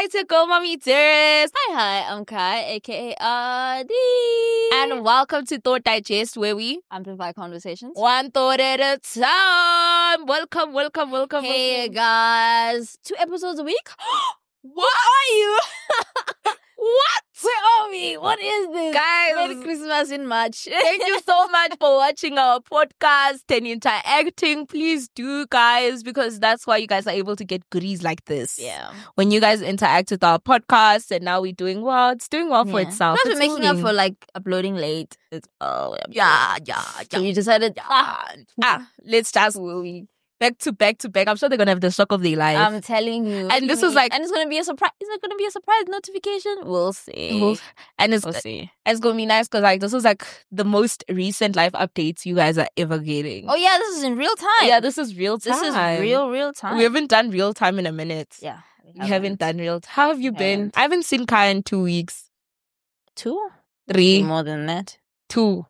it's your girl, Mommy Dearest. Hi, I'm Kai, aka RD. And welcome to Thought Digest, where we amplify conversations one thought at a time. Welcome. Hey guys, 2 episodes a week? What are you? What? Where are we? What is this? Guys, Merry Christmas in March. Thank you so much for watching our podcast and interacting. Please do, guys, because that's why you guys are able to get goodies like this. Yeah. When you guys interact with our podcast, and now we're doing well. It's doing well for itself. Plus, we're making up for uploading late. It's yeah. So you decided, let's just back to back. I'm sure they're gonna have the shock of their life. I'm telling you. And this was like, and it's gonna be a surprise. Is it gonna be a surprise notification? We'll see. We'll see. It's gonna be nice because this was the most recent life updates you guys are ever getting. Oh yeah, this is in real time. Yeah, this is real time. This is real time. We haven't done real time in a minute. Yeah, we haven't done real time. How have you been? I haven't seen Kai in 2 weeks. 2? 3? More than that. 2.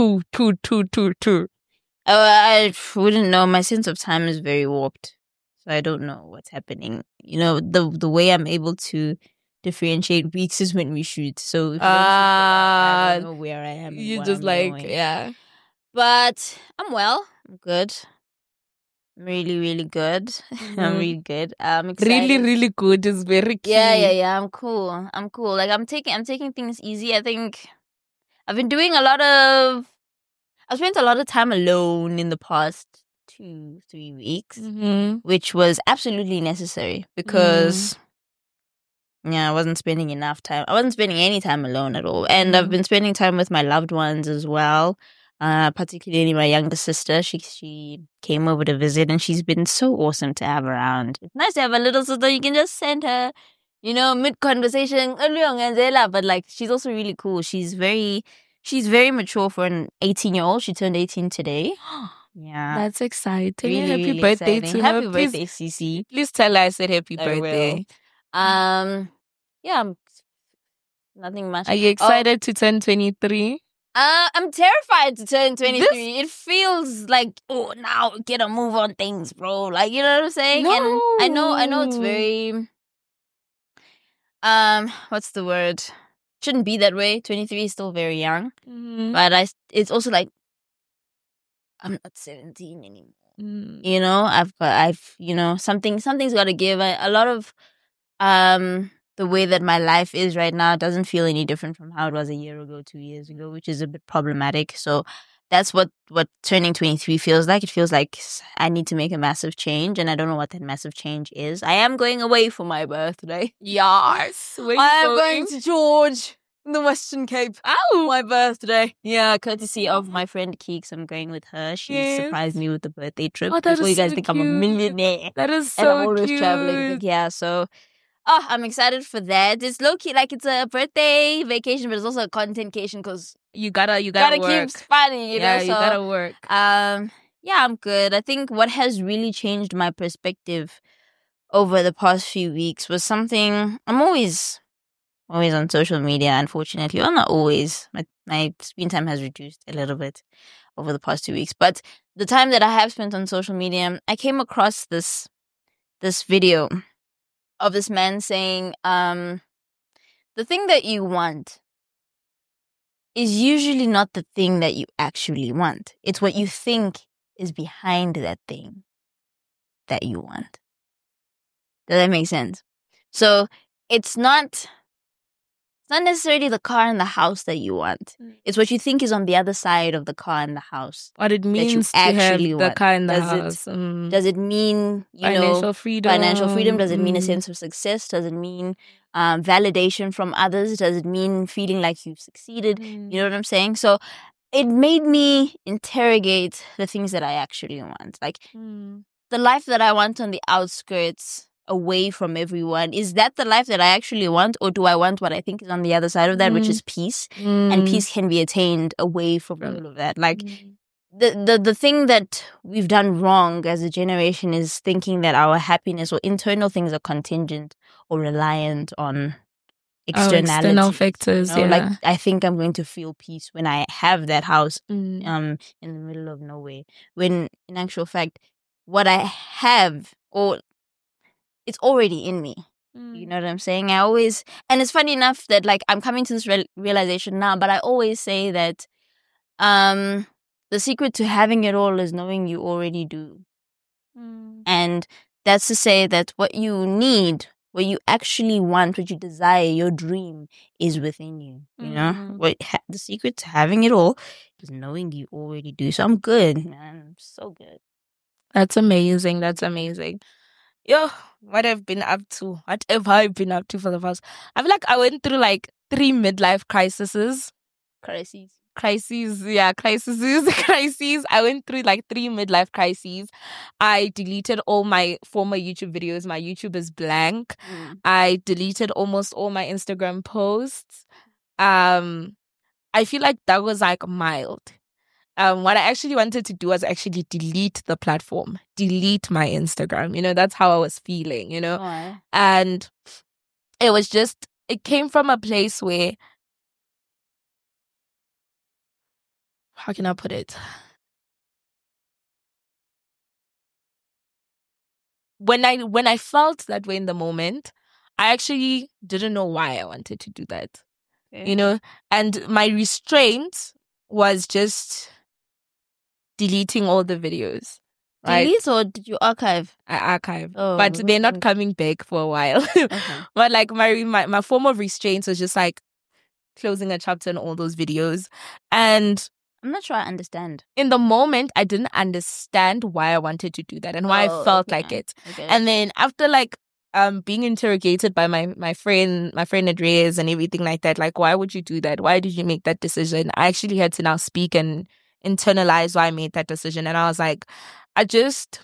Oh, I wouldn't know. My sense of time is very warped, so I don't know what's happening. You know, the way I'm able to differentiate weeks is when we shoot. So if I don't know where I am. You just yeah. But I'm well. I'm good. I'm really good. Mm-hmm. I'm really good. I'm excited. Really good is very cute. Yeah. I'm cool. I'm taking things easy. I think I've been doing I've spent a lot of time alone in the past 2-3 weeks, which was absolutely necessary because, I wasn't spending enough time. I wasn't spending any time alone at all. And I've been spending time with my loved ones as well, particularly my younger sister. She came over to visit and she's been so awesome to have around. It's nice to have a little sister. You can just send her, mid-conversation, but she's also really cool. She's very mature for an 18-year-old. She turned 18 today. Yeah. That's exciting. Really, happy really birthday exciting. to Happy her. birthday, Cece. Please tell her I said happy I birthday. will. Nothing much. Are you excited to turn 23? I'm terrified to turn 23. It feels like, now get a move on things, bro. Like, you know what I'm saying? No. And I know it's very, what's the word? Shouldn't be that way. 23 is still very young. But it's also like, I'm not 17 anymore. You know, something's got to give. A lot of the way that my life is right now doesn't feel any different from how it was a year ago, 2 years ago, which is a bit problematic. So that's what turning 23 feels like. It feels like I need to make a massive change, and I don't know what that massive change is. I am going away for my birthday. Yes. I am going to George in the Western Cape. Oh, my birthday. Yeah, courtesy of my friend Keeks. I'm going with her. She surprised me with the birthday trip. Before you guys think I'm a millionaire. That is so and I'm always cute. traveling. Yeah, so I'm excited for that. It's low key, it's a birthday vacation, but it's also a contentcation because you gotta work. keep spotting, you know. You gotta work. I'm good. I think what has really changed my perspective over the past few weeks was something. I'm always on social media, unfortunately. Well, not always. My screen time has reduced a little bit over the past 2 weeks, but the time that I have spent on social media, I came across this video of this man saying, the thing that you want is usually not the thing that you actually want. It's what you think is behind that thing that you want. Does that make sense? So it's not necessarily the car and the house that you want. It's what you think is on the other side of the car and the house. What it means to have the car and the house. Does it mean, financial freedom? Financial freedom? Does it mean a sense of success? Does it mean validation from others? Does it mean feeling like you've succeeded? You know what I'm saying? So it made me interrogate the things that I actually want. The life that I want on the outskirts, away from everyone, is that the life that I actually want, or do I want what I think is on the other side of that, which is peace? And peace can be attained away from all of that. The thing that we've done wrong as a generation is thinking that our happiness or internal things are contingent or reliant on external factors. I think I'm going to feel peace when I have that house in the middle of nowhere, when in actual fact what I have, or it's already in me. You know what I'm saying? I always, and it's funny enough that like I'm coming to this realization now, but I always say that the secret to having it all is knowing you already do. And that's to say that what you need, what you actually want, what you desire, your dream is within you. You know, the secret to having it all is knowing you already do. So I'm good, man. I'm so good. That's amazing. That's amazing. Yo, what I've been up to, whatever I've been up to for the past. I feel like I went through like 3 midlife crises. Crises. Yeah, crises. I went through like 3 midlife crises. I deleted all my former YouTube videos. My YouTube is blank. I deleted almost all my Instagram posts. I feel like that was like mild. What I actually wanted to do was actually delete the platform, delete my Instagram. You know, that's how I was feeling, you know? Why? And it came from a place where, how can I put it? When I felt that way in the moment, I actually didn't know why I wanted to do that. Okay. You know? And my restraint was just deleting all the videos. Right? Delete or did you archive? I archive. But they're not coming back for a while. But like my form of restraint was just like closing a chapter in all those videos. And I'm not sure I understand. In the moment, I didn't understand why I wanted to do that and why I felt like it. Okay. And then after like being interrogated by my friend Andreas and everything like that, like, why would you do that? Why did you make that decision? I actually had to now speak and internalize why I made that decision. And I was like, I just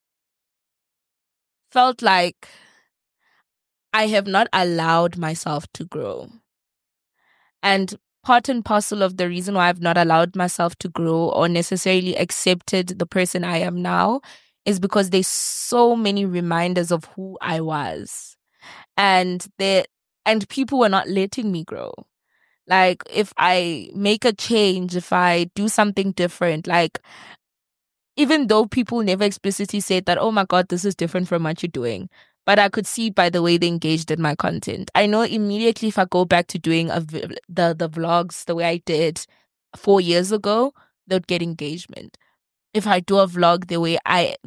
felt like I have not allowed myself to grow. And part and parcel of the reason why I've not allowed myself to grow or necessarily accepted the person I am now is because there's so many reminders of who I was. And people were not letting me grow. Like, if I make a change, if I do something different, like, even though people never explicitly said that, oh my God, this is different from what you're doing. But I could see by the way they engaged in my content. I know immediately if I go back to doing the vlogs the way I did 4 years ago, they'd get engagement. If I do a vlog the way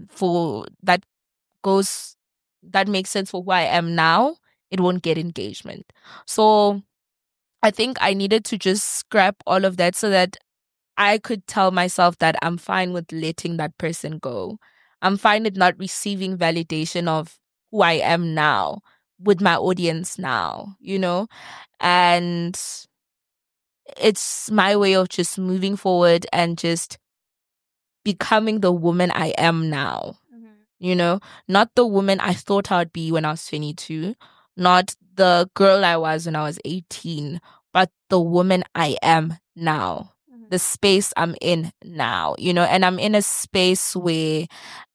that makes sense for who I am now, it won't get engagement. So I think I needed to just scrap all of that so that I could tell myself that I'm fine with letting that person go. I'm fine with not receiving validation of who I am now with my audience now, you know? And it's my way of just moving forward and just becoming the woman I am now, you know? Not the woman I thought I'd be when I was 22, not the girl I was when I was 18, but the woman I am now. The space I'm in now, you know, and I'm in a space where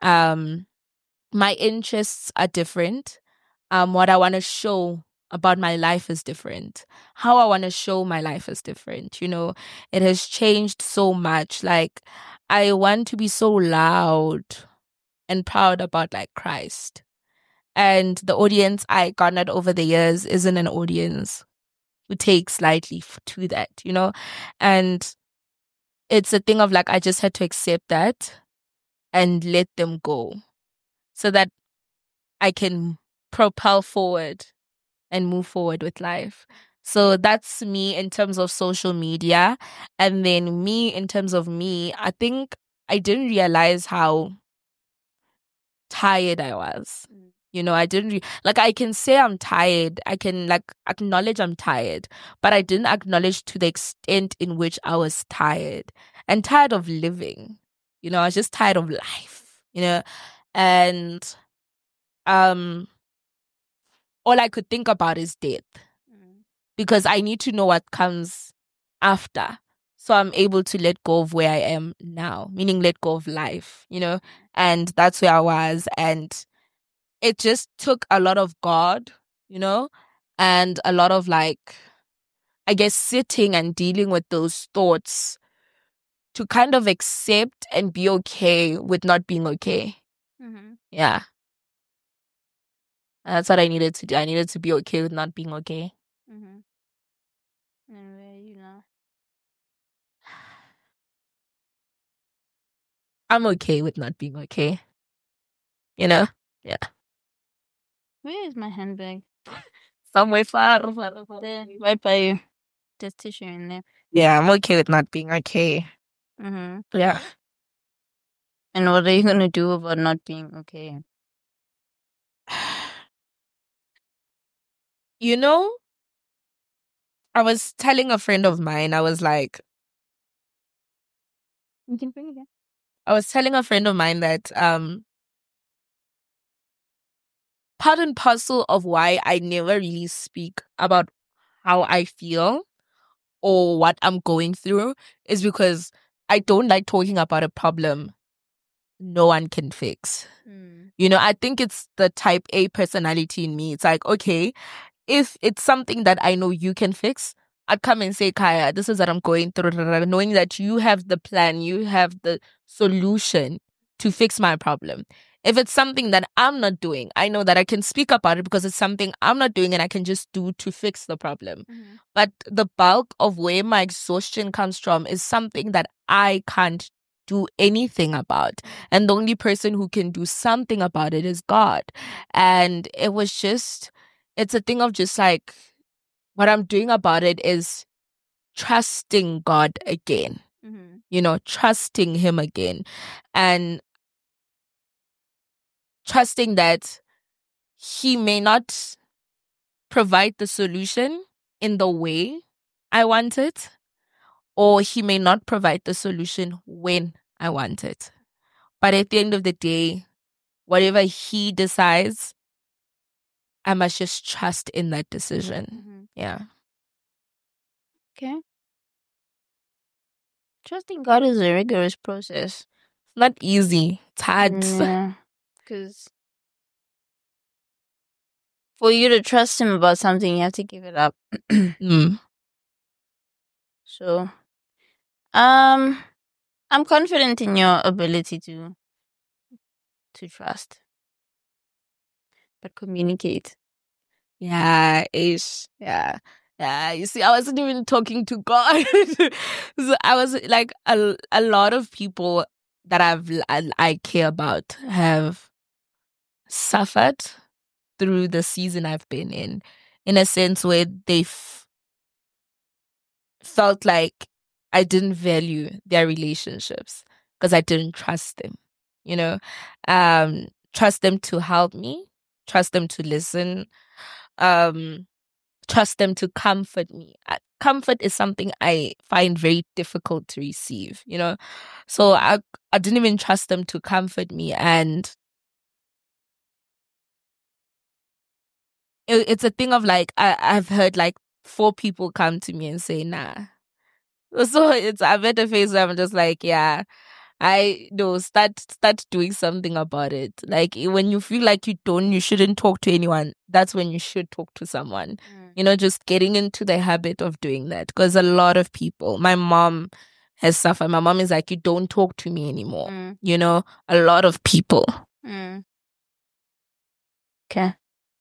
my interests are different. What I want to show about my life is different. How I want to show my life is different. You know, it has changed so much. Like, I want to be so loud and proud about like Christ. And the audience I garnered over the years isn't an audience who takes lightly to that, you know, and it's a thing of like, I just had to accept that and let them go so that I can propel forward and move forward with life. So that's me in terms of social media. And then me in terms of me, I think I didn't realize how tired I was. You know, I didn't I can say I'm tired. I can like acknowledge I'm tired, but I didn't acknowledge to the extent in which I was tired and tired of living. You know, I was just tired of life, you know, and all I could think about is death because I need to know what comes after. So I'm able to let go of where I am now, meaning let go of life, you know, and that's where I was. And it just took a lot of God, you know, and a lot of like, I guess, sitting and dealing with those thoughts to kind of accept and be okay with not being okay. Yeah. That's what I needed to do. I needed to be okay with not being okay. Mm-hmm. And where are you now? I'm okay with not being okay. You know? Yeah. Where is my handbag? Somewhere far, far, far. There, right by you. There's tissue in there. Yeah, I'm okay with not being okay. Mm-hmm. Yeah. And what are you gonna do about not being okay? You know, I was telling a friend of mine, I was like, You can bring it here. I was telling a friend of mine that part and parcel of why I never really speak about how I feel or what I'm going through is because I don't like talking about a problem no one can fix. You know, I think it's the type A personality in me. It's like, okay, if it's something that I know you can fix, I'd come and say, Kaya, this is what I'm going through, knowing that you have the plan, you have the solution to fix my problem. If it's something that I'm not doing, I know that I can speak about it because it's something I'm not doing and I can just do to fix the problem. Mm-hmm. But the bulk of where my exhaustion comes from is something that I can't do anything about. And the only person who can do something about it is God. And it was just, it's a thing of just like, what I'm doing about it is trusting God again, Mm-hmm. you know, trusting Him again. And trusting that He may not provide the solution in the way I want it, or He may not provide the solution when I want it. But at the end of the day, whatever He decides, I must just trust in that decision. Mm-hmm. Yeah. Okay. Trusting God is a rigorous process. Not easy. It's hard. Yeah. Because for you to trust Him about something, you have to give it up. Mm. So, I'm confident in your ability to trust, but communicate. Yeah, ish. Yeah. Yeah. You see, I wasn't even talking to God. So I was like, a lot of people that I care about have suffered through the season I've been in a sense where they felt like I didn't value their relationships because I didn't trust them, you know, trust them to help me, trust them to listen, trust them to comfort me. Comfort is something I find very difficult to receive, you know, so I didn't even trust them to comfort me. And it's a thing of like, I've heard like 4 people come to me and say, nah. So I'm at a phase where I'm just like, yeah, I know, start doing something about it. Like when you feel like you shouldn't talk to anyone, that's when you should talk to someone. You know, just getting into the habit of doing that. Because a lot of people, my mom has suffered. My mom is like, you don't talk to me anymore. You know, a lot of people. Okay.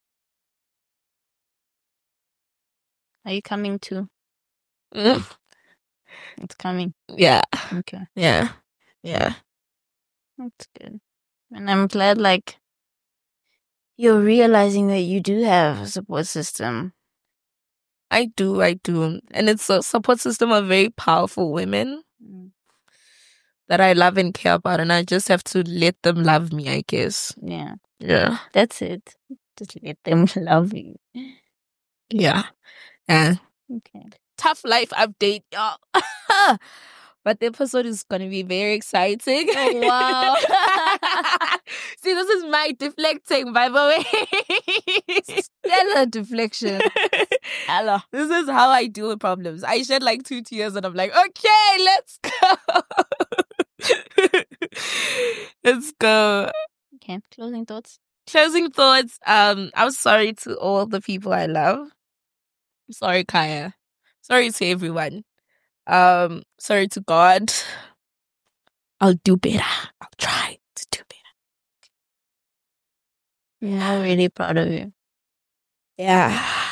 Are you coming too? Mm. It's coming. Yeah. Okay. Yeah. Yeah. That's good. And I'm glad, like, you're realizing that you do have a support system. I do. And it's a support system of very powerful women that I love and care about. And I just have to let them love me, I guess. Yeah. Yeah. That's it. Just let them love you. Yeah. Yeah. Okay. Tough life update, y'all. But the episode is going to be very exciting. Oh, wow. See, this is my deflecting, by the way. Stellar deflection. Hello. This is how I deal with problems. I shed like 2 tears and I'm like, okay, let's go. Let's go. Okay, closing thoughts. Closing thoughts. I'm sorry to all the people I love. I'm sorry, Kaya. Sorry to everyone. Sorry to God. I'll do better. I'll try to do better. Yeah, I'm really proud of you. Yeah.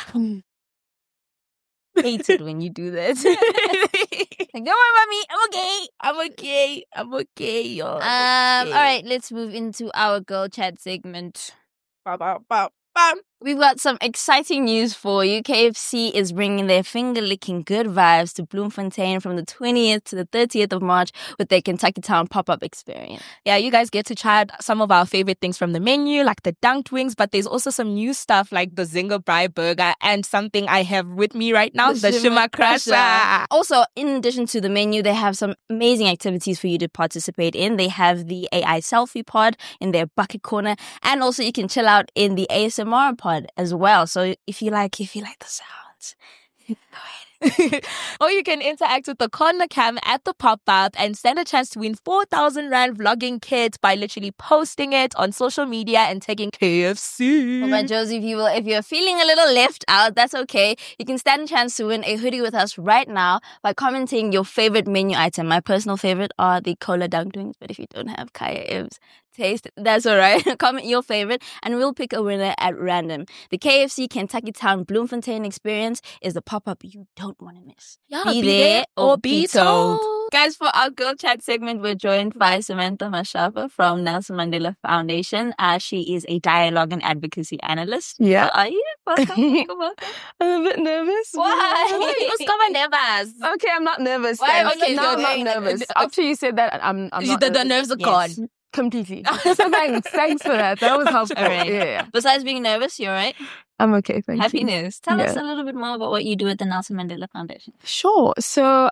Hate it when you do that. Like, don't worry about me. I'm okay. I'm okay, yo. All right, let's move into our girl chat segment. Bam, bam, bam, bam. We've got some exciting news for you. KFC is bringing their finger-licking good vibes to Bloemfontein from the 20th to the 30th of March with their Kentucky Town pop-up experience. Yeah, you guys get to try out some of our favorite things from the menu, like the dunked wings, but there's also some new stuff like the Zinger Braai burger and something I have with me right now, the Shimmer Crusher. Also, in addition to the menu, they have some amazing activities for you to participate in. They have the AI selfie pod in their bucket corner, and also you can chill out in the ASMR pod as well. So if you like the sounds, go ahead. Or you can interact with the corner cam at the pop-up and stand a chance to win 4,000 Rand vlogging kit by literally posting it on social media and tagging KFC. Oh, but Josie, if you're feeling a little left out, that's okay. You can stand a chance to win a hoodie with us right now by commenting your favorite menu item. My personal favorite are the cola dunked wings, but if you don't have Kaya Ev's taste, that's all right. Comment your favorite and we'll pick a winner at random. The KFC Kentucky Town Bloemfontein experience is the pop-up you don't want to miss. Yeah, be there or be told. Guys, for our girl chat segment, we're joined by Samantha Mashava from Nelson Mandela Foundation. She is a dialogue and advocacy analyst. Yeah. How are you? Welcome. I'm a bit nervous. Why? Who's coming nervous? Okay, I'm not nervous. Why? Thanks. Okay, no, I'm okay. not nervous. After you said that, I'm not The nervous. nerves are Yes. gone. Completely. So thanks for that. That was helpful. All right. Yeah. Besides being nervous, you're right. I'm okay, thank you. Happiness. Tell us Yeah. a little bit more about what you do at the Nelson Mandela Foundation. Sure. So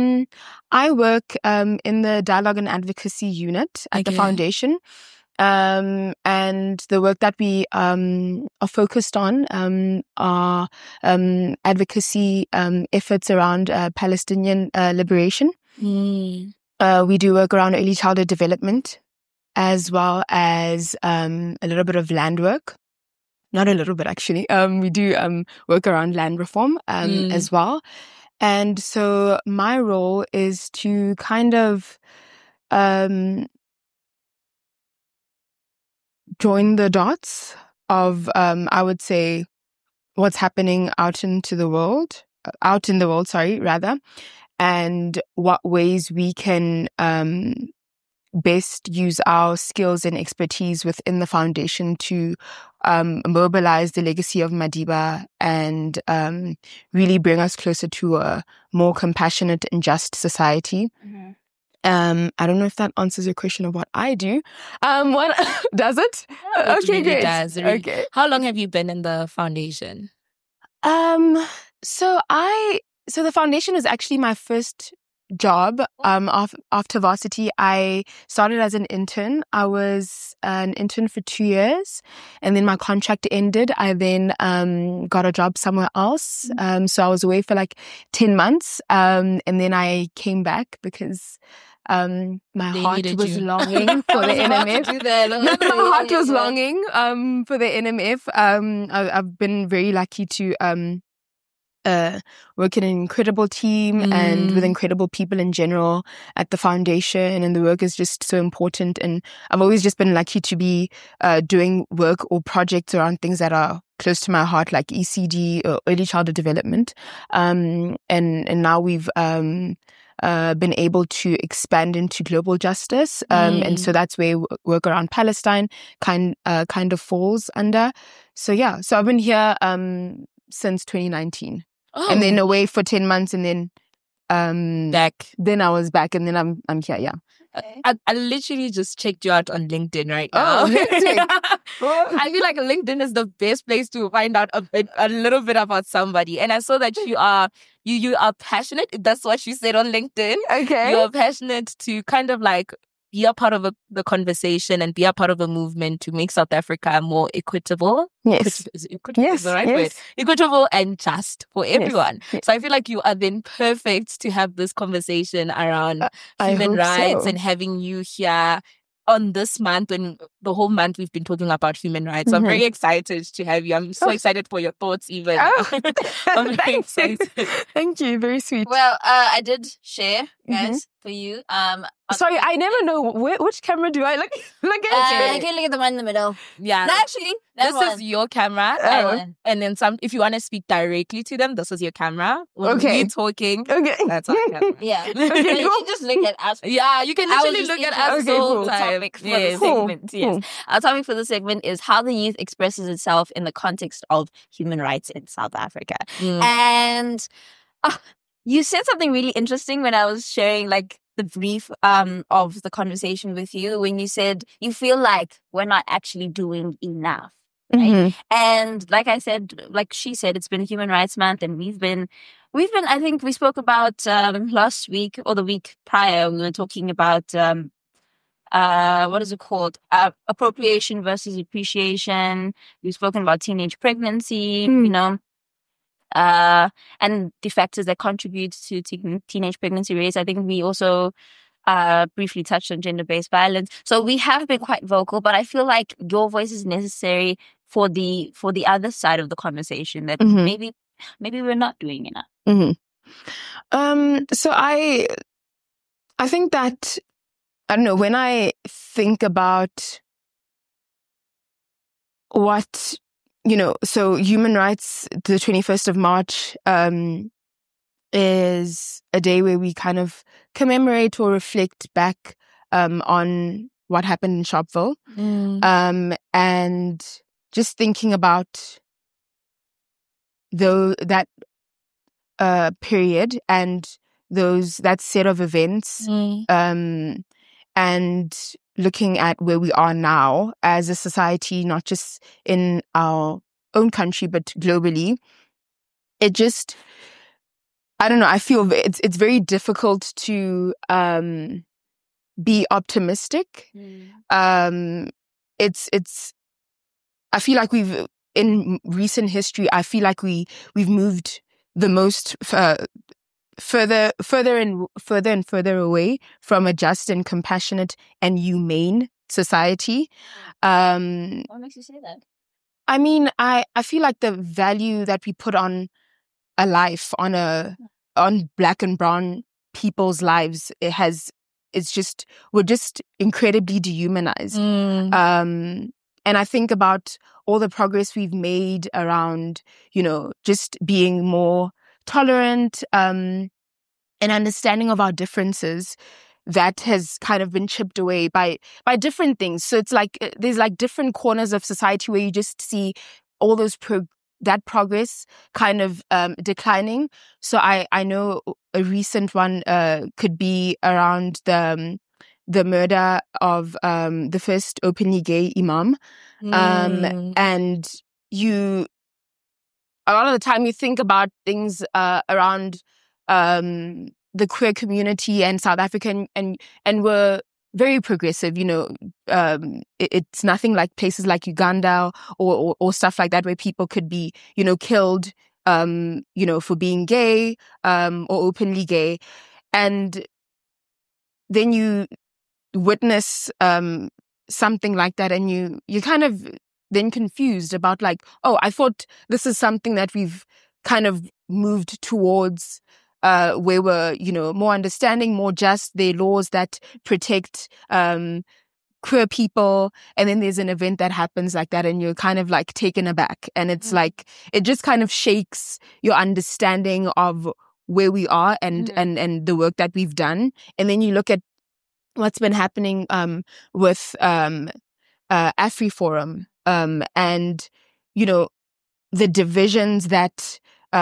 I work in the dialogue and advocacy unit at the Okay. foundation. And the work that we are focused on are advocacy efforts around Palestinian liberation. We do work around early childhood development, as well as a little bit of land work. Not a little bit, actually. We do work around land reform as well. And so my role is to kind of join the dots of, I would say, what's happening out in the world, and what ways we can best use our skills and expertise within the foundation to mobilize the legacy of Madiba and really bring us closer to a more compassionate and just society. Mm-hmm. I don't know if that answers your question of what I do. What does it? It Okay, really great. does. It really- Okay. How long have you been in the foundation? So the foundation was actually my first job after varsity. I started as an intern. I was an intern for 2 years, and then my contract ended. I then got a job somewhere else. So I was away for like 10 months, and then I came back because my They heart needed was you. longing for the NMF. My heart was longing for the NMF. I've been very lucky to work in an incredible team and with incredible people in general at the foundation, and the work is just so important. And I've always just been lucky to be doing work or projects around things that are close to my heart, like ECD or early childhood development. And now we've been able to expand into global justice. And so that's where work around Palestine kind of falls under. So yeah, so I've been here since 2019. And then away for 10 months, and then back. Then I was back, and then I'm here. Yeah. I literally just checked you out on LinkedIn right now. Oh, LinkedIn. I feel like LinkedIn is the best place to find out a little bit about somebody. And I saw that you are passionate. That's what you said on LinkedIn. Okay. You are passionate to kind of like be a part of the conversation and be a part of a movement to make South Africa more equitable. Yes. Equitable is the right word. Equitable and just for everyone. Yes. So I feel like you are then perfect to have this conversation around I human hope rights so. and having you here on this month, and the whole month we've been talking about human rights. So I'm very excited to have you. I'm so excited for your thoughts even. I'm very excited. Thank you. Very sweet. Well, I did share, guys. for you. Sorry, I never know which camera do I look at. I can look at the one in the middle. Yeah. No, actually, that This is your camera. That one. And then if you want to speak directly to them, this is your camera. When Okay. we're talking, Okay. that's our camera. Yeah. Okay, You cool. can just look at us. Yeah, you can I was literally just look at thinking- us Okay, the whole cool. time. Topic for Yes. the segment. Cool. Yes. Cool. Our topic for the segment is how the youth expresses itself in the context of human rights in South Africa. Mm. And you said something really interesting when I was sharing like the brief of the conversation with you, when you said you feel like we're not actually doing enough. Mhm. And like I said, like she said, it's been Human Rights Month, and we've been. I think we spoke about last week or the week prior. We were talking about what is it called? Appropriation versus appreciation. We've spoken about teenage pregnancy. Hmm. You know, and the factors that contribute to teenage pregnancy rates. I think we also briefly touched on gender-based violence. So we have been quite vocal, but I feel like your voice is necessary for the other side of the conversation, that Mhm. maybe we're not doing enough. So I think that, I don't know, when I think about what, so human rights, the 21st of March, is a day where we kind of commemorate or reflect back on what happened in Sharpeville. And just thinking about that period and that set of events, and looking at where we are now as a society, not just in our own country but globally, it just, I don't know, I feel it's very difficult to be optimistic. It's I feel like in recent history, I feel like we've moved the most further and further away from a just and compassionate and humane society. What makes you say that? I mean, I feel like the value that we put on a life, on Black and brown people's lives, we're just incredibly dehumanized. And I think about all the progress we've made around, just being more tolerant, and understanding of our differences, that has kind of been chipped away by different things. So it's like there's like different corners of society where you just see all those that progress kind of declining. So I know a recent one could be around the murder of the first openly gay imam. And a lot of the time you think about things around the queer community and South Africa, and we're very progressive, it's nothing like places like Uganda or stuff like that, where people could be, killed, for being gay, or openly gay. And then you witness something like that, and you kind of then confused about like, oh, I thought this is something that we've kind of moved towards, where we're, more understanding, more just, there are laws that protect queer people, and then there's an event that happens like that and you're kind of like taken aback, and it's like it just kind of shakes your understanding of where we are and the work that we've done. And then you look at what's been happening with AfriForum, and the divisions that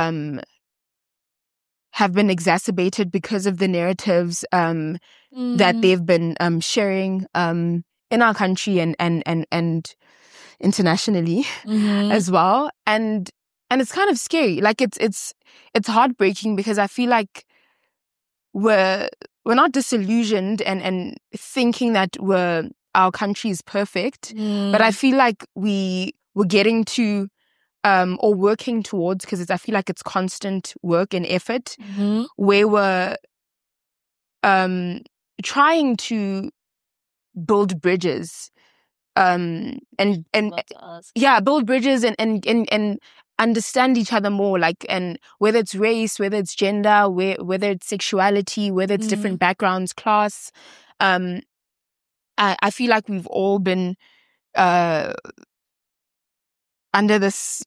have been exacerbated because of the narratives that they've been sharing in our country and internationally as well. And it's kind of scary. Like it's heartbreaking, because I feel like we're not disillusioned and thinking that our country is perfect, but I feel like we're getting to or working towards, because I feel like it's constant work and effort, where we're trying to build bridges, and build bridges and understand each other more, like, and whether it's race, whether it's gender, whether it's sexuality, whether it's different backgrounds, class. I feel like we've all been under this,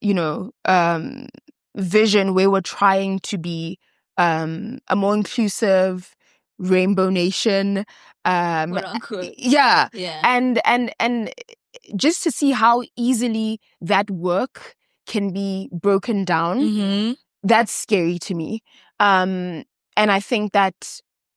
vision where we're trying to be a more inclusive rainbow nation. Yeah. And just to see how easily that work can be broken down, that's scary to me. And I think that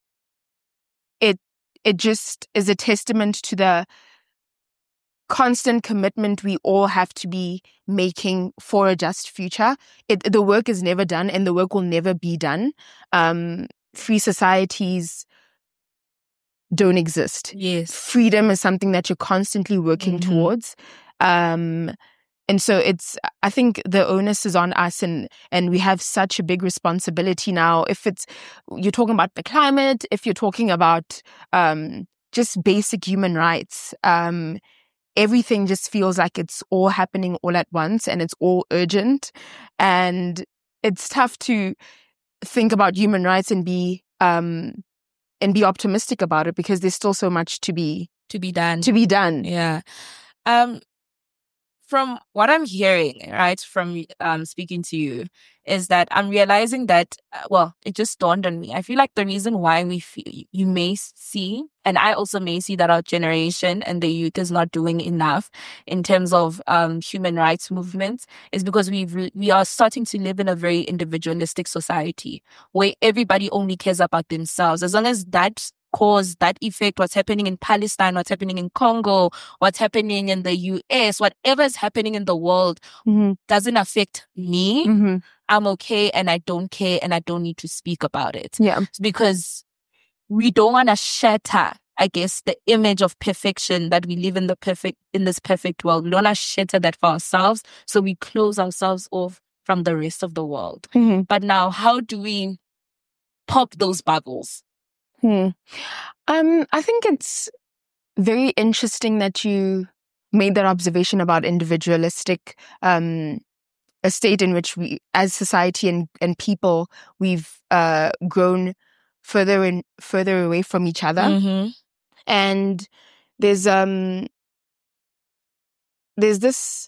it just is a testament to the constant commitment we all have to be making for a just future. The work is never done, and the work will never be done. Free societies don't exist. Yes. Freedom is something that you're constantly working towards. And so I think the onus is on us, and we have such a big responsibility now. If you're talking about the climate, if you're talking about just basic human rights, everything just feels like it's all happening all at once, and it's all urgent. And it's tough to think about human rights and be optimistic about it, because there's still so much to be done. Yeah. From what I'm hearing, right, from speaking to you, is that I'm realizing that, it just dawned on me. I feel like the reason why you may see, and I also may see, that our generation and the youth is not doing enough in terms of human rights movements is because we are starting to live in a very individualistic society where everybody only cares about themselves. As long as that cause, that effect, what's happening in Palestine, what's happening in Congo, what's happening in the US, whatever is happening in the world doesn't affect me, I'm okay, and I don't care, and I don't need to speak about it. Yeah. Because we don't want to shatter, I guess, the image of perfection that we live in this perfect world. We don't want to shatter that for ourselves, so we close ourselves off from the rest of the world. But now, how do we pop those bubbles? I think it's very interesting that you made that observation about individualistic, a state in which we, as society and people, we've grown further and further away from each other. And there's this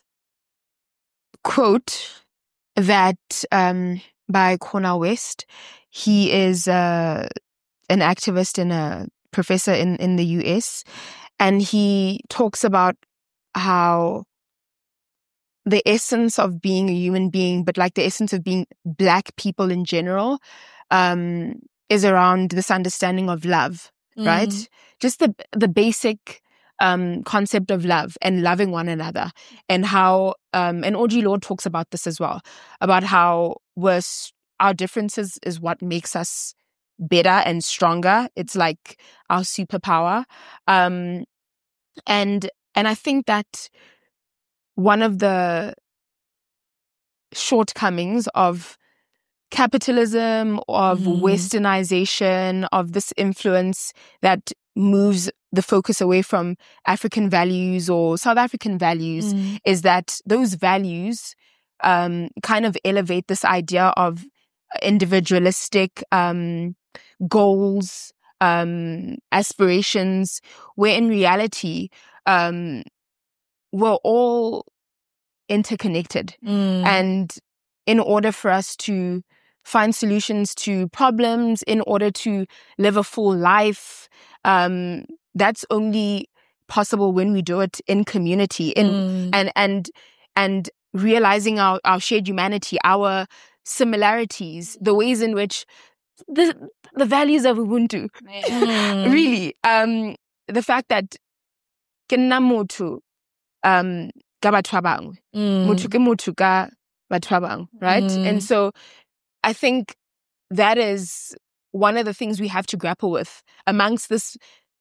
quote that by Cornel West. He is an activist and a professor in the US, and he talks about how the essence of being a human being, but like the essence of being Black people in general, is around this understanding of love, right? Just the basic concept of love and loving one another, and how and Audre Lorde talks about this as well, about how our differences is what makes us better and stronger. It's like our superpower. And I think that one of the shortcomings of capitalism, of westernization, of this influence that moves the focus away from African values or South African values, is that those values kind of elevate this idea of individualistic goals, aspirations, where in reality, we're all interconnected. And in order for us to find solutions to problems, in order to live a full life, that's only possible when we do it in community, and realizing our shared humanity, our similarities, the ways in which the values of Ubuntu, really, the fact that ke nna motho ka batho ba bangwe, motho ke motho ka batho ba bangwe, right? And so I think that is one of the things we have to grapple with amongst this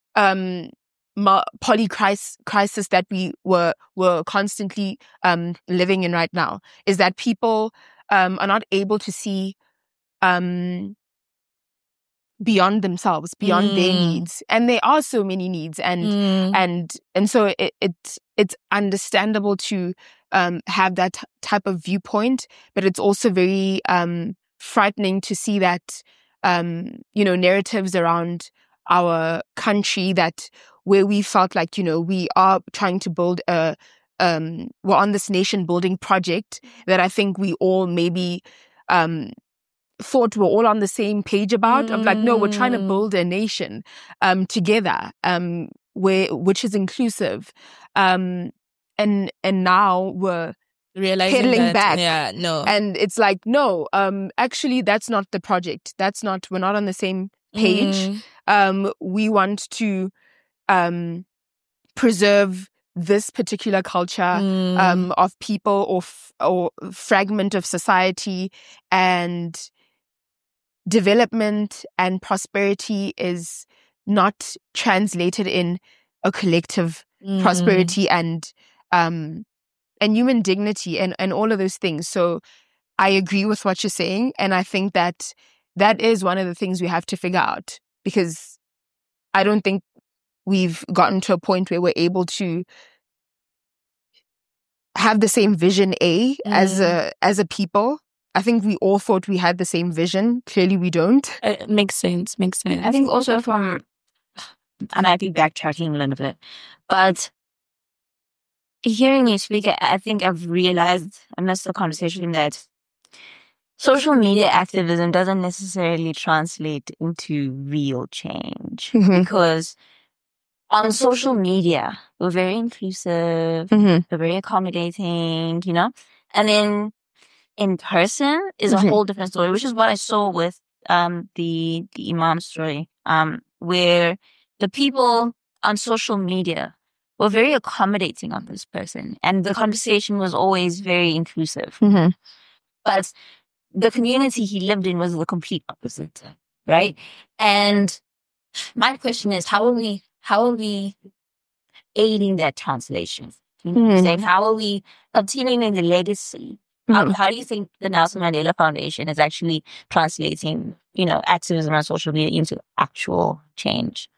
poly crisis that we were constantly living in right now, is that people are not able to see beyond themselves, beyond their needs. And there are so many needs, and so it's understandable to have that type of viewpoint, but it's also very frightening to see that narratives around our country that where we felt like we are trying to build we're on this nation building project that I think we all maybe thought we're all on the same page about, of like, no, we're trying to build a nation together, which is inclusive, and now we're realizing pedaling that, back. Yeah, no. And it's like, no, actually that's not the project. We're not on the same page. We want to preserve this particular culture of people or fragment of society, and development and prosperity is not translated in a collective prosperity and human dignity and all of those things. So I agree with what you're saying, and I think that is one of the things we have to figure out, because I don't think we've gotten to a point where we're able to have the same vision as a people. I think we all thought we had the same vision. Clearly we don't. It makes sense. I think also and I think backtracking a little bit, but hearing you speak, I think I've realized, and that's the conversation, that social media activism doesn't necessarily translate into real change, because on social media, we're very inclusive, we're very accommodating, and then in person is a whole different story, which is what I saw with the Imam story, where the people on social media were very accommodating of this person, and the conversation was always very inclusive. But the community he lived in was the complete opposite, right? And my question is, how are we aiding that translation? Saying, how are we continuing the legacy? How do you think the Nelson Mandela Foundation is actually translating, activism on social media into actual change?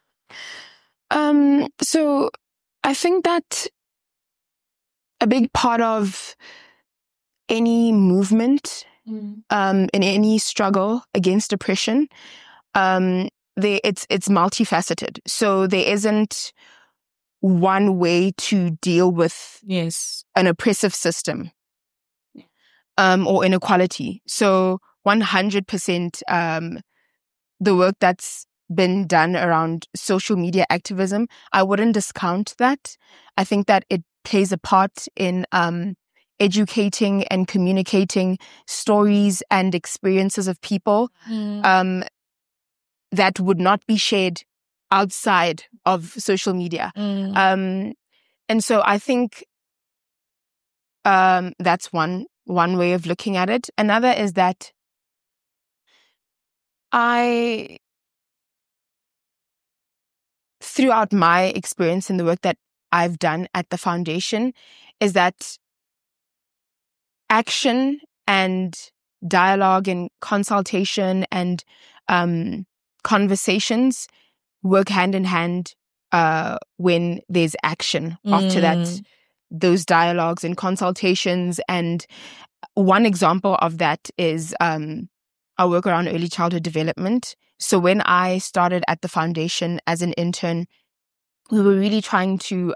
So I think that a big part of any movement, in any struggle against oppression, it's multifaceted. So there isn't one way to deal with an oppressive system or inequality. So 100% the work that's been done around social media activism, I wouldn't discount that. I think that it plays a part in educating and communicating stories and experiences of people that would not be shared outside of social media. And so I think that's one way of looking at it. Another is that throughout my experience in the work that I've done at the foundation, is that action and dialogue and consultation and conversations work hand in hand when there's action after that, those dialogues and consultations. And one example of that is our work around early childhood development. So when I started at the foundation as an intern, we were really trying to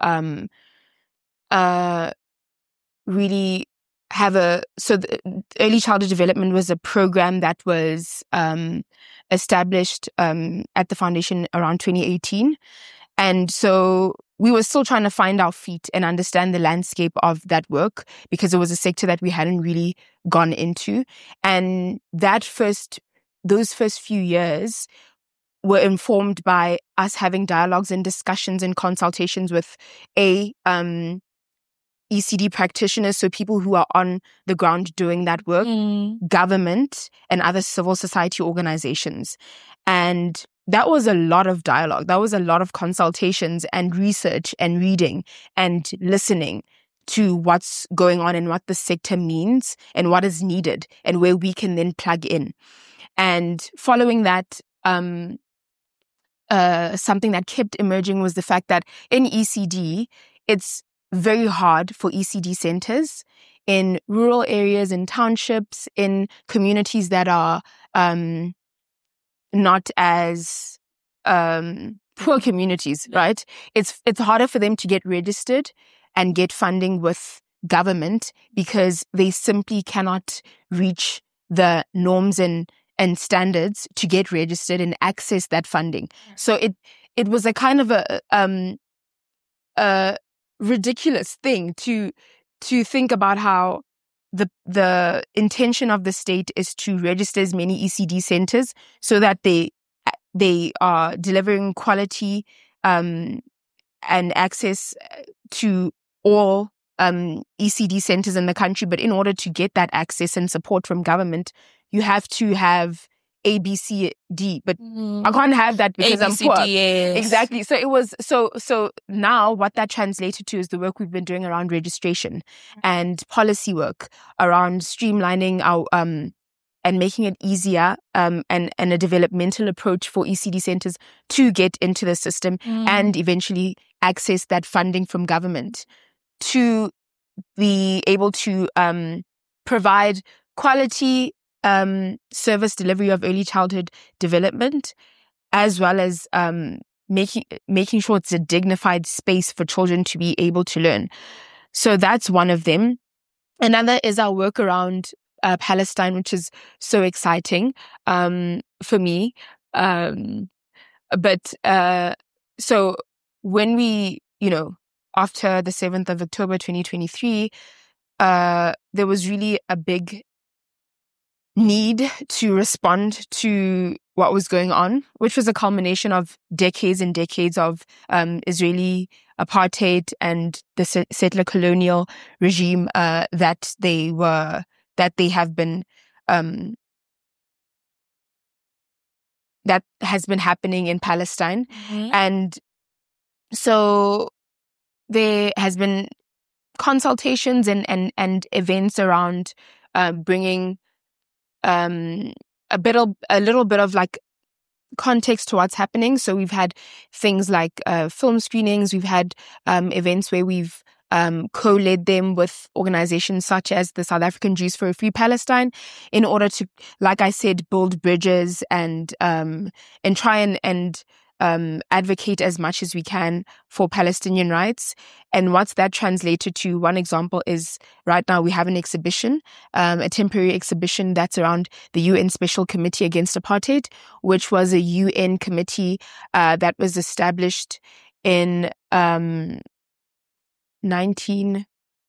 really have the early childhood development was a program that was established at the foundation around 2018. And so we were still trying to find our feet and understand the landscape of that work, because it was a sector that we hadn't really gone into. And those first few years were informed by us having dialogues and discussions and consultations with ECD practitioners, so people who are on the ground doing that work, government, and other civil society organizations. And that was a lot of dialogue. That was a lot of consultations and research and reading and listening to what's going on and what the sector means and what is needed and where we can then plug in. And following that, something that kept emerging was the fact that in ECD, it's very hard for ECD centers in rural areas, in townships, in communities that are not as poor communities, right? It's harder for them to get registered and get funding with government because they simply cannot reach the norms and standards to get registered and access that funding. So it was a kind of a ridiculous thing to think about how the intention of the state is to register as many ECD centers so that they are delivering quality and access to all ECD centers in the country. But in order to get that access and support from government, you have to have A, B, C, D. But I can't have that because I'm poor. yes. Exactly. So it was so now what that translated to is the work we've been doing around registration and policy work around streamlining our and making it easier and a developmental approach for ECD centers to get into the system and eventually access that funding from government to be able to provide quality service delivery of early childhood development, as well as making sure it's a dignified space for children to be able to learn. So that's one of them. Another is our work around Palestine, which is so exciting for me. So when we, after the 7th of October 2023, there was really a big need to respond to what was going on, which was a culmination of decades and decades of Israeli apartheid and the settler colonial regime that have been that has been happening in Palestine. And so there has been consultations and events around bringing a little bit of like context to what's happening. So we've had things like film screenings. We've had events where we've co-led them with organizations such as the South African Jews for a Free Palestine in order to, like I said, build bridges and try and advocate as much as we can for Palestinian rights. And what's that translated to? One example is right now we have an exhibition, a temporary exhibition that's around the UN Special Committee Against Apartheid, which was a UN committee that was established in 19...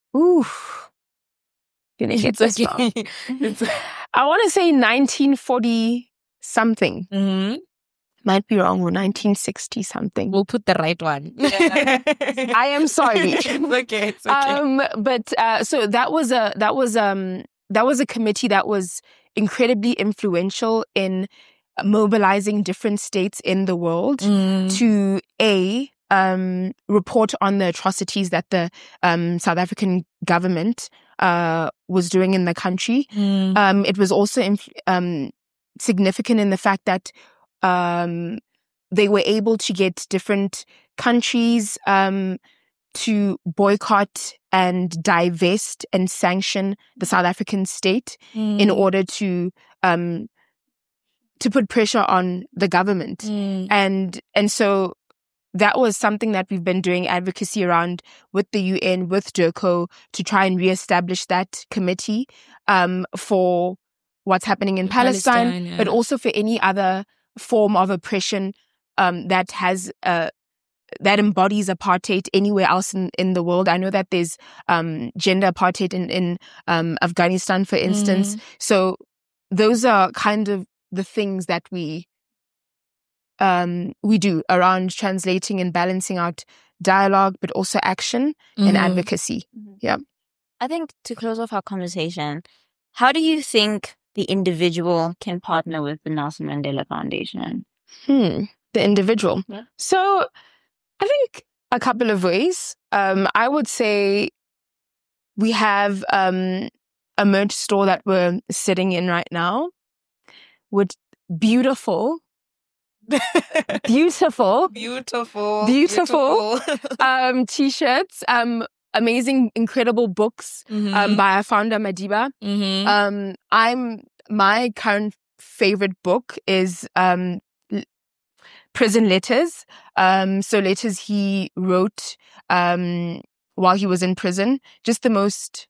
Didn't get this wrong. I want to say 1940 something. Might be wrong, or 1960 something. We'll put the right one. I am sorry. It's okay. So that was a committee that was incredibly influential in mobilizing different states in the world to report on the atrocities that the South African government was doing in the country. It was also significant in the fact that they were able to get different countries to boycott and divest and sanction the South African state in order to put pressure on the government. And so that was something that we've been doing advocacy around with the UN, with DIRCO, to try and reestablish that committee for what's happening in Palestine, but also for any other form of oppression that has that embodies apartheid anywhere else in the world. I know that there's gender apartheid in Afghanistan, for instance. So those are kind of the things that we do around translating and balancing out dialogue, but also action and advocacy. Yeah. I think to close off our conversation, how do you think the individual can partner with the Nelson Mandela Foundation? The individual. Yeah. So I think a couple of ways. I would say we have a merch store that we're sitting in right now with beautiful beautiful Beautiful. t-shirts, amazing, incredible books by our founder Madiba. My current favorite book is Prison Letters. So letters he wrote while he was in prison. Just the most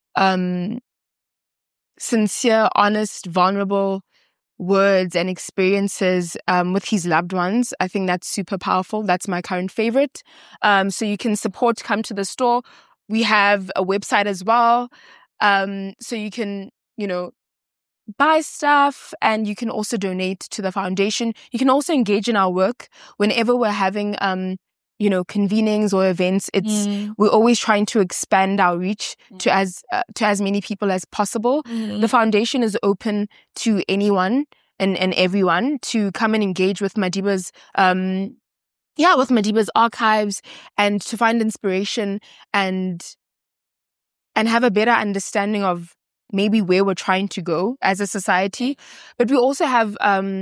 sincere, honest, vulnerable words and experiences with his loved ones. I think that's super powerful. That's my current favorite. So you can support, come to the store. We have a website as well. So you can, buy stuff, and you can also donate to the foundation. You can also engage in our work whenever we're having convenings or events. We're always trying to expand our reach to as many people as possible. The foundation is open to anyone and everyone to come and engage with Madiba's archives, and to find inspiration and have a better understanding of maybe where we're trying to go as a society. But we also have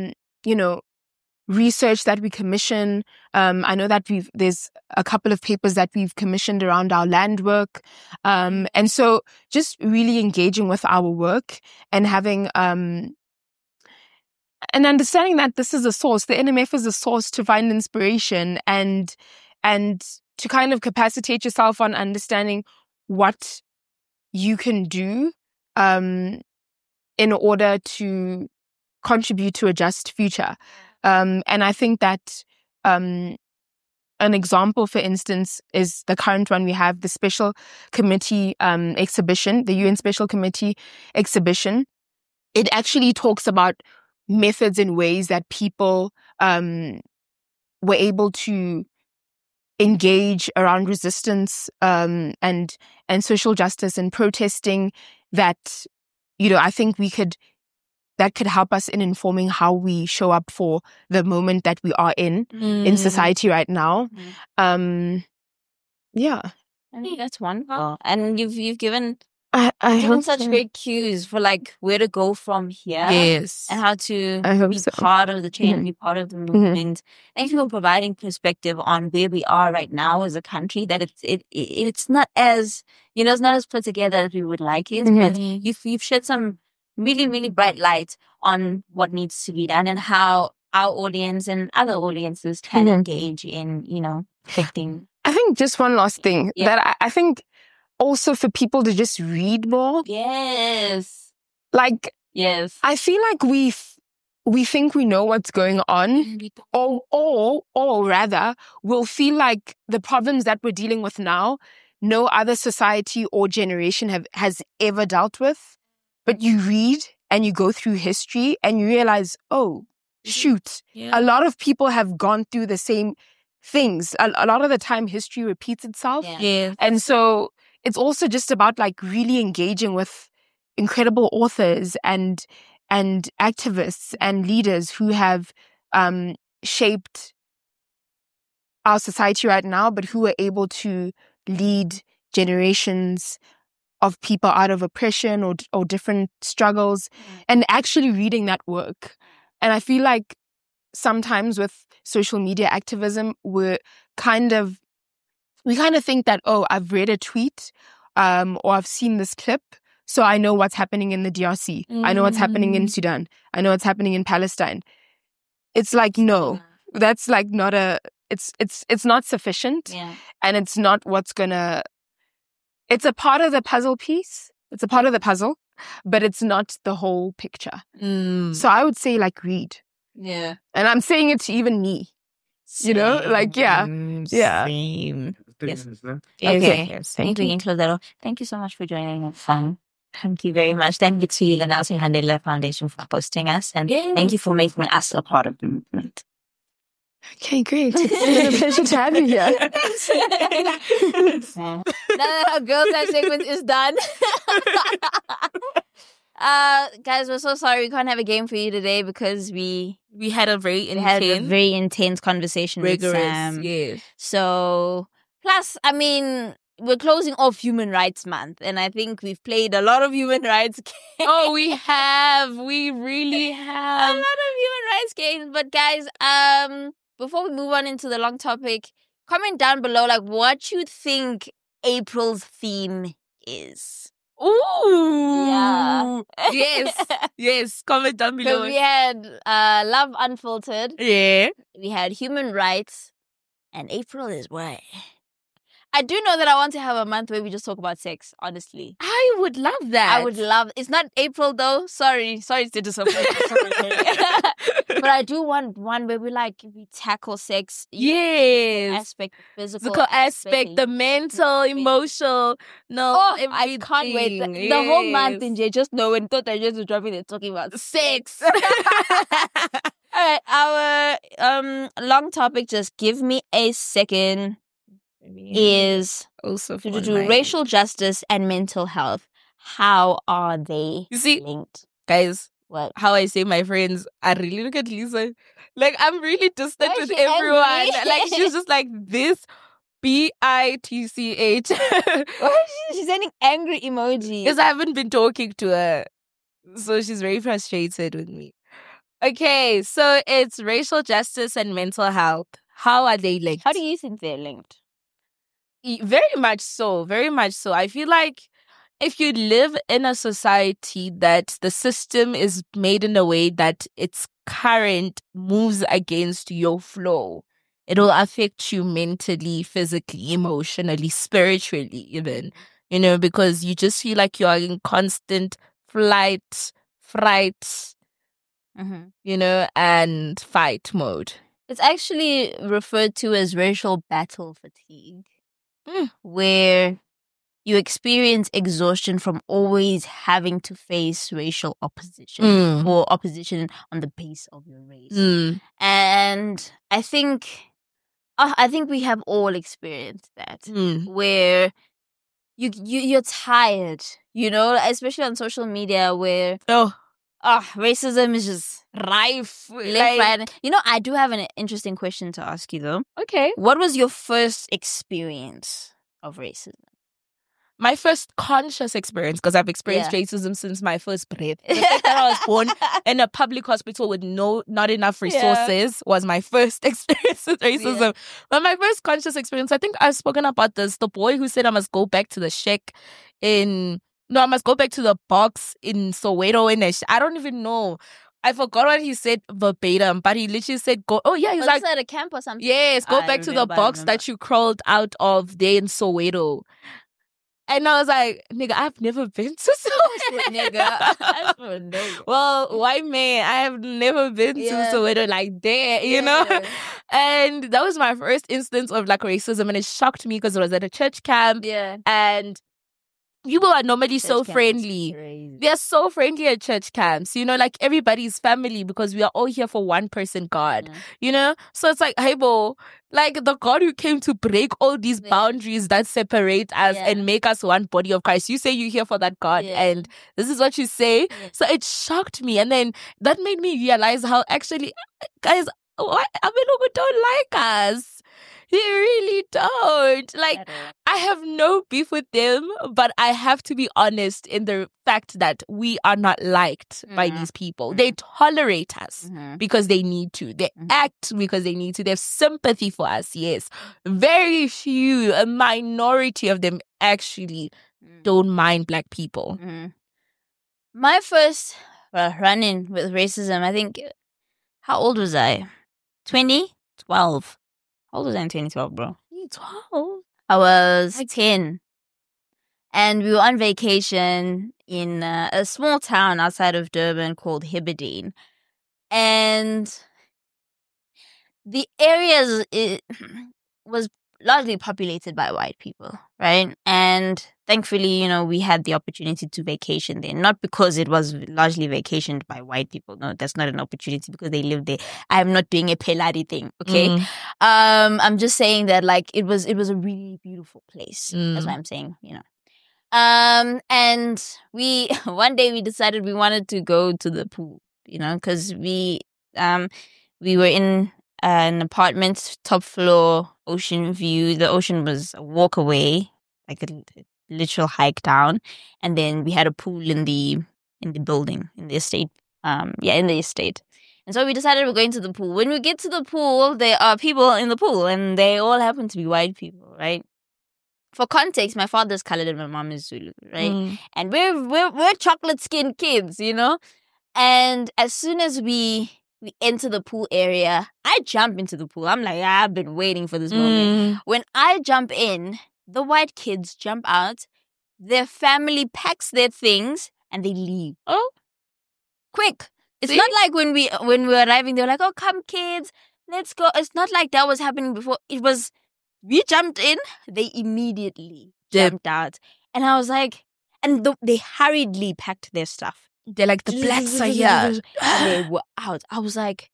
research that we commission. I know that there's a couple of papers that we've commissioned around our land work. And so just really engaging with our work and having an understanding that this is a source. The NMF is a source to find inspiration and to kind of capacitate yourself on understanding what you can do in order to contribute to a just future. And I think that an example, for instance, is the current one we have, the Special Committee exhibition, the UN Special Committee exhibition. It actually talks about methods and ways that people were able to engage around resistance and social justice and protesting that, I think that could help us in informing how we show up for the moment that we are in society right now. Yeah. I think that's wonderful. And you've given hope such great cues for where to go from here. Yes. And how to be so. part of the change, be part of the movement. Thank you for providing perspective on where we are right now as a country, that it's not as, it's not as put together as we would like it. But you've shed some really, really bright light on what needs to be done and how our audience and other audiences can engage in, affecting. I think just one last thing that I think also for people to just read more. Yes. Yes. I feel like we think we know what's going on, or rather we'll feel like the problems that we're dealing with now, no other society or generation has ever dealt with. But you read and you go through history and you realize, oh, shoot, a lot of people have gone through the same things. A lot of the time history repeats itself. Yeah. And so it's also just about really engaging with incredible authors and activists and leaders who have shaped our society right now, but who are able to lead generations of people out of oppression or different struggles, and actually reading that work. And I feel like sometimes with social media activism, we kind of think that, oh, I've read a tweet or I've seen this clip, so I know what's happening in the DRC. I know what's happening in Sudan. I know what's happening in Palestine. It's no, that's not it's not sufficient. And it's not what's gonna. It's a part of the puzzle piece. It's a part of the puzzle, but it's not the whole picture. So I would say read. Yeah. And I'm saying it to even me. Same. Yeah. Same. Yes. Okay. Thank you. Thank you so much for joining us. Thank you very much. Thank you to the Nelson Mandela Foundation for hosting us. And thank you for making us a part of the movement. Okay, great. It's been a pleasure to have you here. Now our Girls Night segment is done. Guys, we're so sorry we can't have a game for you today because we had a very intense conversation rigorous, with Sam. Yeah. So, plus, I mean, we're closing off Human Rights Month, and I think we've played a lot of human rights games. Oh, we have. We really A have. lot of human rights games. But guys, before we move on into the long topic, comment down below like what you think April's theme is. Ooh. Yeah. Yes. Yes. Comment down Because below. we had Love Unfiltered, Yeah. we had Human Rights, and April is why. I do know that I want to have a month where we just talk about sex, honestly. I would love that. I would love. It's not April though. Sorry to disappoint. But I do want one where we tackle sex. Yes. Aspect, physical Aspect, the mental, emotional. No, Oh, I can't wait. everything. The whole month Yes. in J, just knowing thought I just was dropping. They're talking about Sex. All right, our long topic. Just give me a second. Is also to do racial justice and mental health. How are they You see, linked? guys, What? how I say my friends, I really look at Lisa. Like, I'm really distant Why is with she everyone. angry? Like, she's just like this BITCH. Why is she sending angry emoji? Because I haven't been talking to her. So she's very frustrated with me. Okay, so it's racial justice and mental health. How are they linked? How do you think they're linked? Very much so. Very much so. I feel like if you live in a society that the system is made in a way that its current moves against your flow, it'll affect you mentally, physically, emotionally, spiritually, even, because you just feel like you're in constant fright, and fight mode. It's actually referred to as racial battle fatigue, where you experience exhaustion from always having to face racial opposition or opposition on the base of your race. And I think we have all experienced that, where you're tired, especially on social media, where racism is just rife. left, right. I do have an interesting question to ask you though. Okay. What was your first experience of racism? My first conscious experience, because I've experienced racism since my first breath. The fact that I was born in a public hospital with not enough resources was my first experience with racism. Yeah. But my first conscious experience, I think I've spoken about this. The boy who said I must go back to the shack I must go back to the box in Soweto. I don't even know. I forgot what he said verbatim, but he literally said, "Go." Oh yeah, he's like at a camp or something. Yes, go back to the box that you crawled out of there in Soweto. And I was like, nigga, I've never been to Soweto. Nigga. Well, white man, I have never been to Soweto like that, you know? And that was my first instance of like racism, and it shocked me because it was at a church camp. Yeah. And people are normally so friendly. They're so friendly at church camps, like everybody's family because we are all here for one person, God, So it's like, hey, bo, like the God who came to break all these boundaries that separate us and make us one body of Christ. You say you're here for that God and this is what you say. So it shocked me. And then that made me realize how actually, guys, Abelogu don't like us. They really don't. Like, I have no beef with them, but I have to be honest in the fact that we are not liked by these people. They tolerate us because they need to. They act because they need to. They have sympathy for us, yes. Very few, a minority of them actually don't mind Black people. My first run-in with racism, I think, how old was I? 2012. How old was I in 2012, bro? 12? I was 10. And we were on vacation in a small town outside of Durban called Hebbedine. And the area was largely populated by white people, right? And thankfully, we had the opportunity to vacation there. Not because it was largely vacationed by white people. No, that's not an opportunity because they live there. I'm not doing a Peladi thing, okay? I'm just saying that, like, it was a really beautiful place. That's what I'm saying, And one day we decided we wanted to go to the pool, because we were in an apartment, top floor, ocean view. The ocean was a walk away, like a literal hike down, and then we had a pool in the building, in the estate. In the estate. And so we decided we're going to the pool. When we get to the pool, there are people in the pool, and they all happen to be white people, right? For context, my father's colored and my mom is Zulu, right? And we're chocolate skinned kids, you know. And as soon as we enter the pool area, I jump into the pool. I'm like, I've been waiting for this moment. When I jump in, the white kids jump out. Their family packs their things and they leave. Oh, quick! It's not like when we were arriving, they were like, "Oh, come kids, let's go." It's not like that was happening before. It was we jumped in, they immediately jumped out, and I was like, and they hurriedly packed their stuff. They're like, the blacks are here. And they were out. I was like,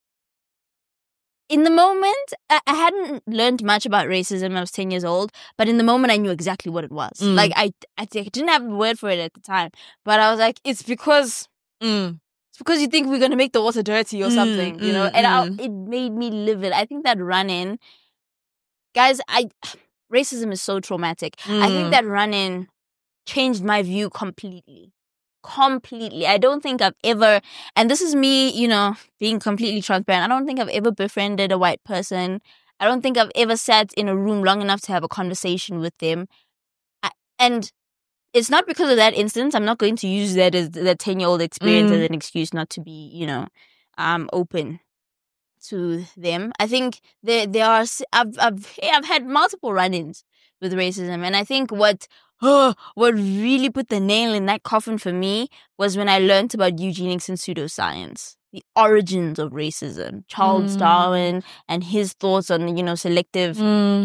in the moment, I hadn't learned much about racism. I was 10 years old, but in the moment, I knew exactly what it was. Like, I didn't have a word for it at the time, but I was like, it's because you think we're going to make the water dirty or something, you know? And it made me livid. I think that run-in, guys, racism is so traumatic. I think that run-in changed my view completely. I don't think I've ever, and this is me, you know, being completely transparent, I don't think I've ever befriended a white person. I don't think I've ever sat in a room long enough to have a conversation with them. And it's not because of that instance. I'm not going to use that as the 10-year-old experience as an excuse not to be, you know, open to them. I think there are, I've had multiple run-ins with racism, and I think what really put the nail in that coffin for me was when I learned about eugenics and pseudoscience, the origins of racism, Charles Darwin and his thoughts on, you know, selective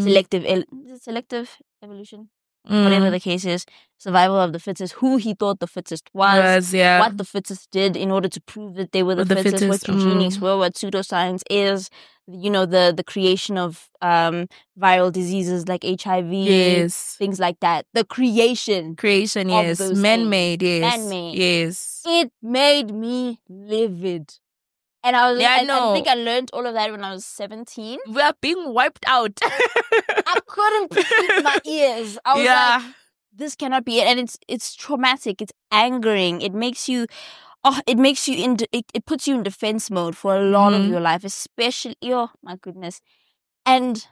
evolution, whatever the case is, survival of the fittest, who he thought the fittest was, what the fittest did in order to prove that they were the fittest, what eugenics were, what pseudoscience is, you know, the creation of viral diseases like HIV, things like that. The creation, yes, man-made, man-made. Yes. It made me livid. And I was, I think I learned all of that when I was 17. We are being wiped out. I couldn't believe my ears. I was like, this cannot be it. And it's traumatic. It's angering. It makes you, it puts you in defense mode for a lot of your life, especially, oh my goodness. And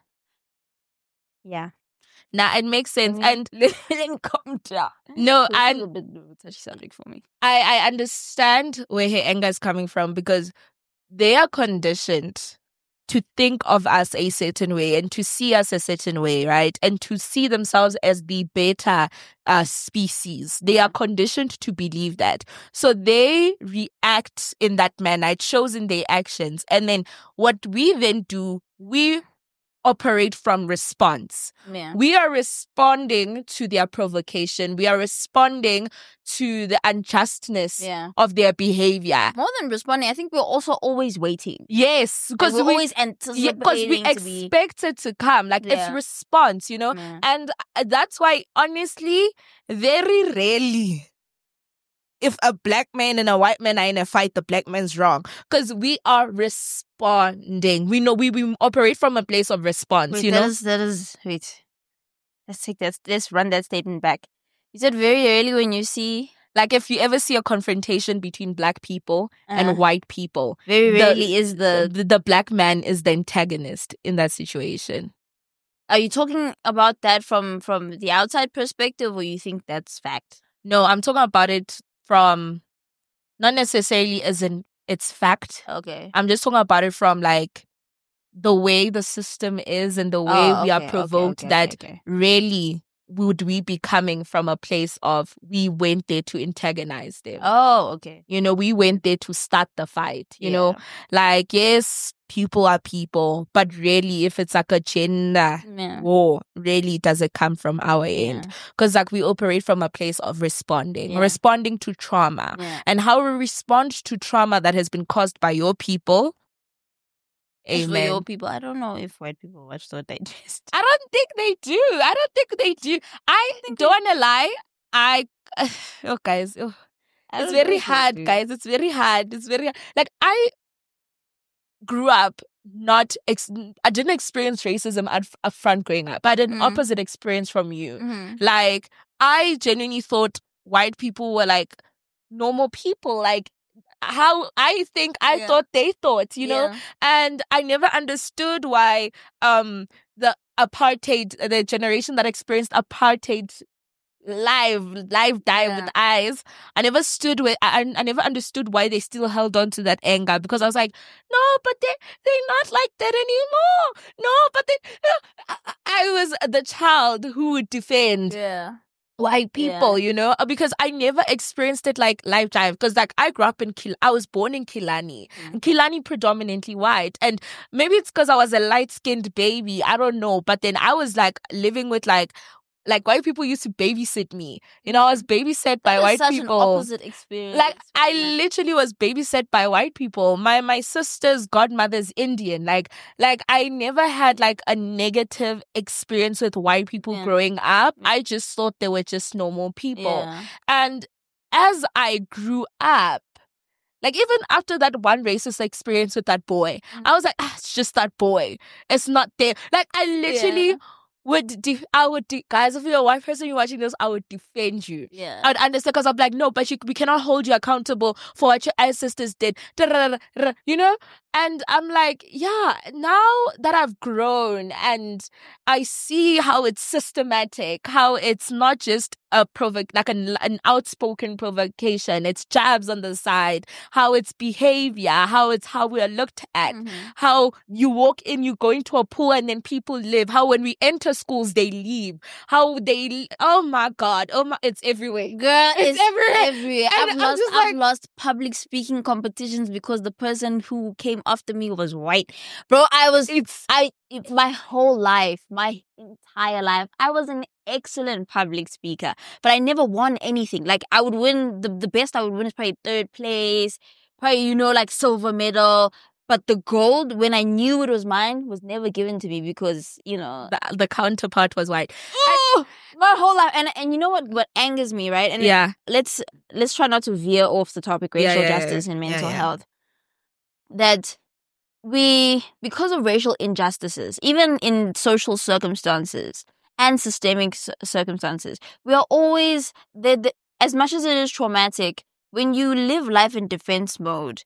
yeah. Now it makes sense. And let me calm down. No, it's a bit of a touchy subject for me. I understand where her anger is coming from, because they are conditioned to think of us a certain way and to see us a certain way, right? And to see themselves as the better species. They are conditioned to believe that. So they react in that manner. It shows in their actions. And then what we then do, we operate from response. Yeah. We are responding to their provocation. We are responding to the unjustness of their behavior. More than responding, I think we're also always waiting. Yes, because we're always anticipating. Because we expect it to come. Like, it's response, you know? Yeah. And that's why, honestly, very rarely, if a black man and a white man are in a fight, the black man's wrong. Because we are responding. We know we operate from a place of response, wait, you know? Wait. Let's run that statement back. You said very early when you see... Like, if you ever see a confrontation between black people and white people, very rarely is the black man is the antagonist in that situation. Are you talking about that from the outside perspective, or you think that's fact? No, I'm talking about it from, not necessarily as in it's fact. Okay. I'm just talking about it from, like, the way the system is and the way we are provoked, really would we be coming from a place of we went there to antagonize them. Oh, okay. You know, we went there to start the fight, you know? Like, yes, people are people, but really, if it's like a gender war, really does it come from our end? Because, like, we operate from a place of responding to trauma. And how we respond to trauma that has been caused by your people. Amen. Your people. I don't know if white people watch the digest. I don't think they do. I don't want to lie. Guys. It's very hard, guys. It's very hard. Like, I grew up I didn't experience racism at front growing up. I had an opposite experience from you. Like, I genuinely thought white people were like normal people, like how I think I thought they thought, you know? And I never understood why the the generation that experienced apartheid live die with eyes. I never understood why they still held on to that anger, because I was like, no, but they're not like that anymore. No, but I was the child who would defend white people, you know, because I never experienced it like live dive. Because like I grew up I was born in Kilani, and Kilani predominantly white, and maybe it's because I was a light skinned baby, I don't know. But then I was like living with like white people used to babysit me. You know, I was babysat by white such people. An opposite experience. Like I literally was babysat by white people. My sister's godmother's Indian. Like I never had like a negative experience with white people growing up. I just thought they were just normal people. And as I grew up, like even after that one racist experience with that boy, I was like, it's just that boy. It's not there. Like I literally guys, if you're a white person, you're watching this, I would defend you. I would understand, because I'm like, no, but we cannot hold you accountable for what your ancestors did. You know? And I'm like, yeah, now that I've grown and I see how it's systematic, how it's not just an outspoken provocation, it's jabs on the side, how it's behavior, how it's how we are looked at, how you walk in, you go into a pool and then people live, how when we enter schools they leave, how they, oh my God, it's everywhere. Girl, it's everywhere. I've lost public speaking competitions because the person who came after me was white. Bro, my whole life, my entire life, I was an excellent public speaker, but I never won anything. Like I would win, the best I would win is probably third place, probably, you know, like silver medal. But the gold, when I knew it was mine, was never given to me because, you know, the counterpart was white. My whole life, and you know what angers me, right? And let's try not to veer off the topic, racial justice and mental health. That because of racial injustices, even in social circumstances and systemic circumstances, we are always as much as it is traumatic, when you live life in defense mode,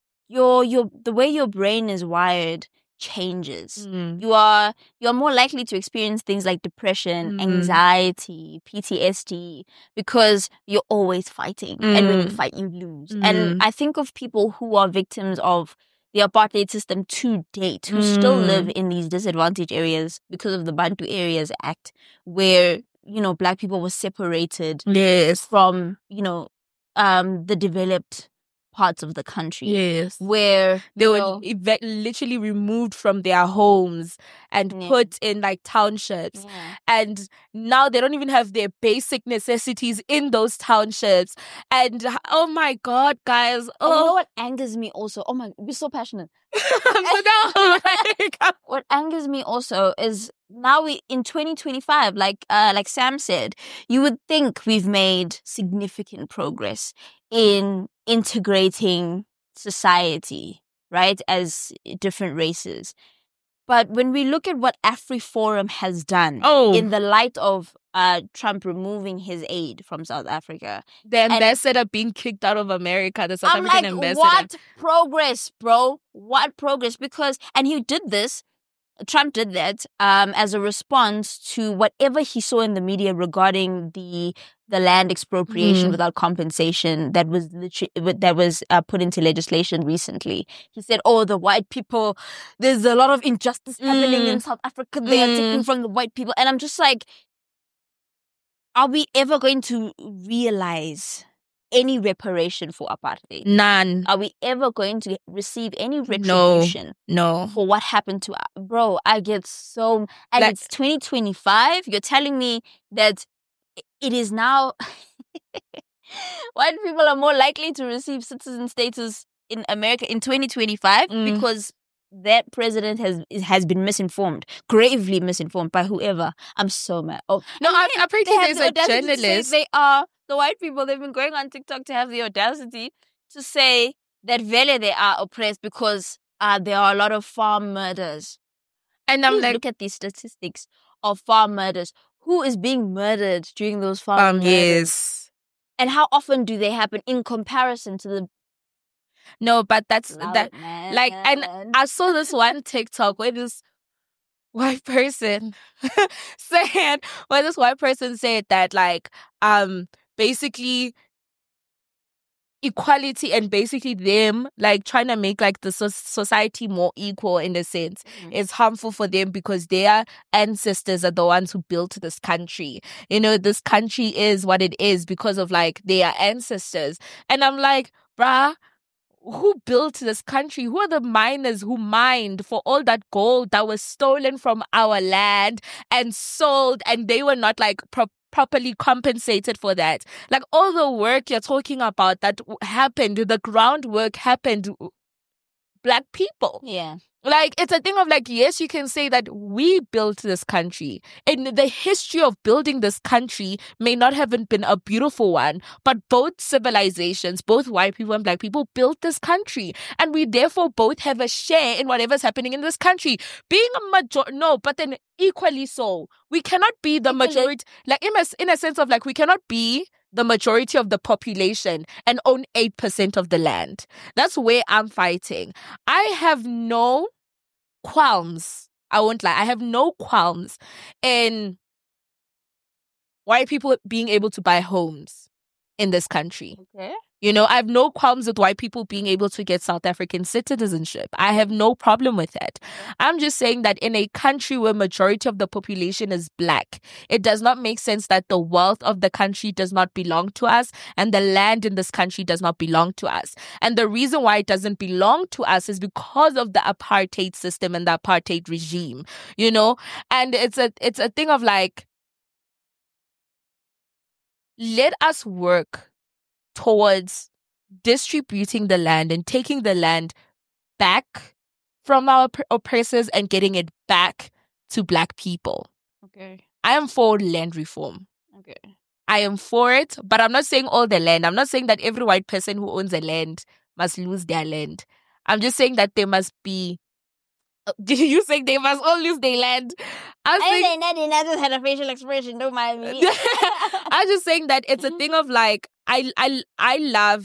the way your brain is wired changes. You are more likely to experience things like depression, anxiety, PTSD, because you're always fighting, and when you fight, you lose. And I think of people who are victims of the apartheid system to date, who still live in these disadvantaged areas because of the Bantu Areas Act, where, you know, Black people were separated from, you know, the developed parts of the country, where they were literally removed from their homes and put in like townships, and now they don't even have their basic necessities in those townships. And oh my God, guys, you know what angers me also? Oh my, we're so passionate. What angers me also is now in 2025, like Sam said, you would think we've made significant progress in integrating society, right, as different races. But when we look at what AfriForum has done in the light of Trump removing his aid from South Africa, the ambassador being kicked out of America, the South African ambassador. What progress, bro? What progress? Because, and he did this, Trump did that as a response to whatever he saw in the media regarding the land expropriation without compensation that was put into legislation recently. He said, "Oh, the white people, there's a lot of injustice happening in South Africa. They are taking from the white people," and I'm just like, are we ever going to realize any reparation for apartheid? None. Are we ever going to receive any retribution? No. For what happened to bro? I get so, and it's 2025. You're telling me that it is now white people are more likely to receive citizen status in America in 2025 because that president has been misinformed, gravely misinformed by whoever. I'm so mad. Oh no, I'm pretty sure there's a journalist. They are the white people. They've been going on TikTok to have the audacity to say that really they are oppressed because there are a lot of farm murders. And I'm Please like, look at these statistics of farm murders. Who is being murdered during those farm murders? yes. And how often do they happen in comparison to the No, but that's Love that. it, man. Like, and I saw this one TikTok where this white person said, where this white person said that, like, basically equality and basically them like trying to make like the society more equal in a sense is harmful for them because their ancestors are the ones who built this country. You know, this country is what it is because of like their ancestors. And I'm like, bruh, who built this country? Who are the miners who mined for all that gold that was stolen from our land and sold, and they were not like properly compensated for that? Like all the work you're talking about that happened, the groundwork happened, Black people. Yeah. Like, it's a thing of like, yes, you can say that we built this country. And the history of building this country may not have been a beautiful one, but both civilizations, both white people and Black people built this country. And we therefore both have a share in whatever's happening in this country. Being a majority, no, but then equally so. We cannot be the majority, like in a sense of like, we cannot be the majority of the population and own 8% of the land. That's where I'm fighting. I have no qualms. I won't lie. I have no qualms in white people being able to buy homes in this country. Okay. You know, I have no qualms with white people being able to get South African citizenship. I have no problem with that. I'm just saying that in a country where majority of the population is Black, it does not make sense that the wealth of the country does not belong to us and the land in this country does not belong to us. And the reason why it doesn't belong to us is because of the apartheid system and the apartheid regime, you know? And it's a thing of like, let us work towards distributing the land and taking the land back from our oppressors and getting it back to Black people. Okay. I am for land reform. Okay. I am for it, but I'm not saying all the land. I'm not saying that every white person who owns a land must lose their land. I'm just saying that there must be... You saying they must all lose their land? I just had a facial expression. Don't mind me. I'm just saying that it's a thing of like, I love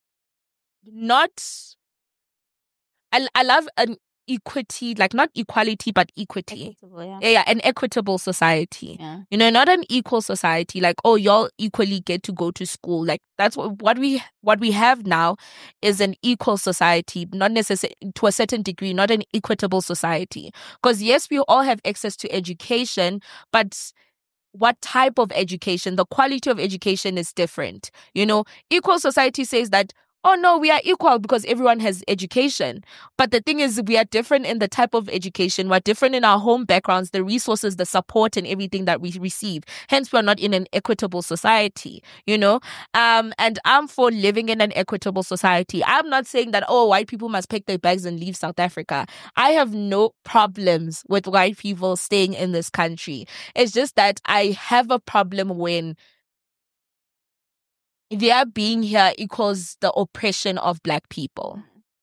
I love an equity, like not equality, but equity. Yeah, an equitable society. Yeah. You know, not an equal society. Like, oh, y'all equally get to go to school. Like that's what we have now is an equal society, not necessarily to a certain degree, not an equitable society. Because yes, we all have access to education, but what type of education, the quality of education is different. You know, equal society says that, oh no, we are equal because everyone has education. But the thing is, we are different in the type of education. We're different in our home backgrounds, the resources, the support, and everything that we receive. Hence, we're not in an equitable society, you know? And I'm for living in an equitable society. I'm not saying that, oh, white people must pack their bags and leave South Africa. I have no problems with white people staying in this country. It's just that I have a problem when their being here equals the oppression of Black people.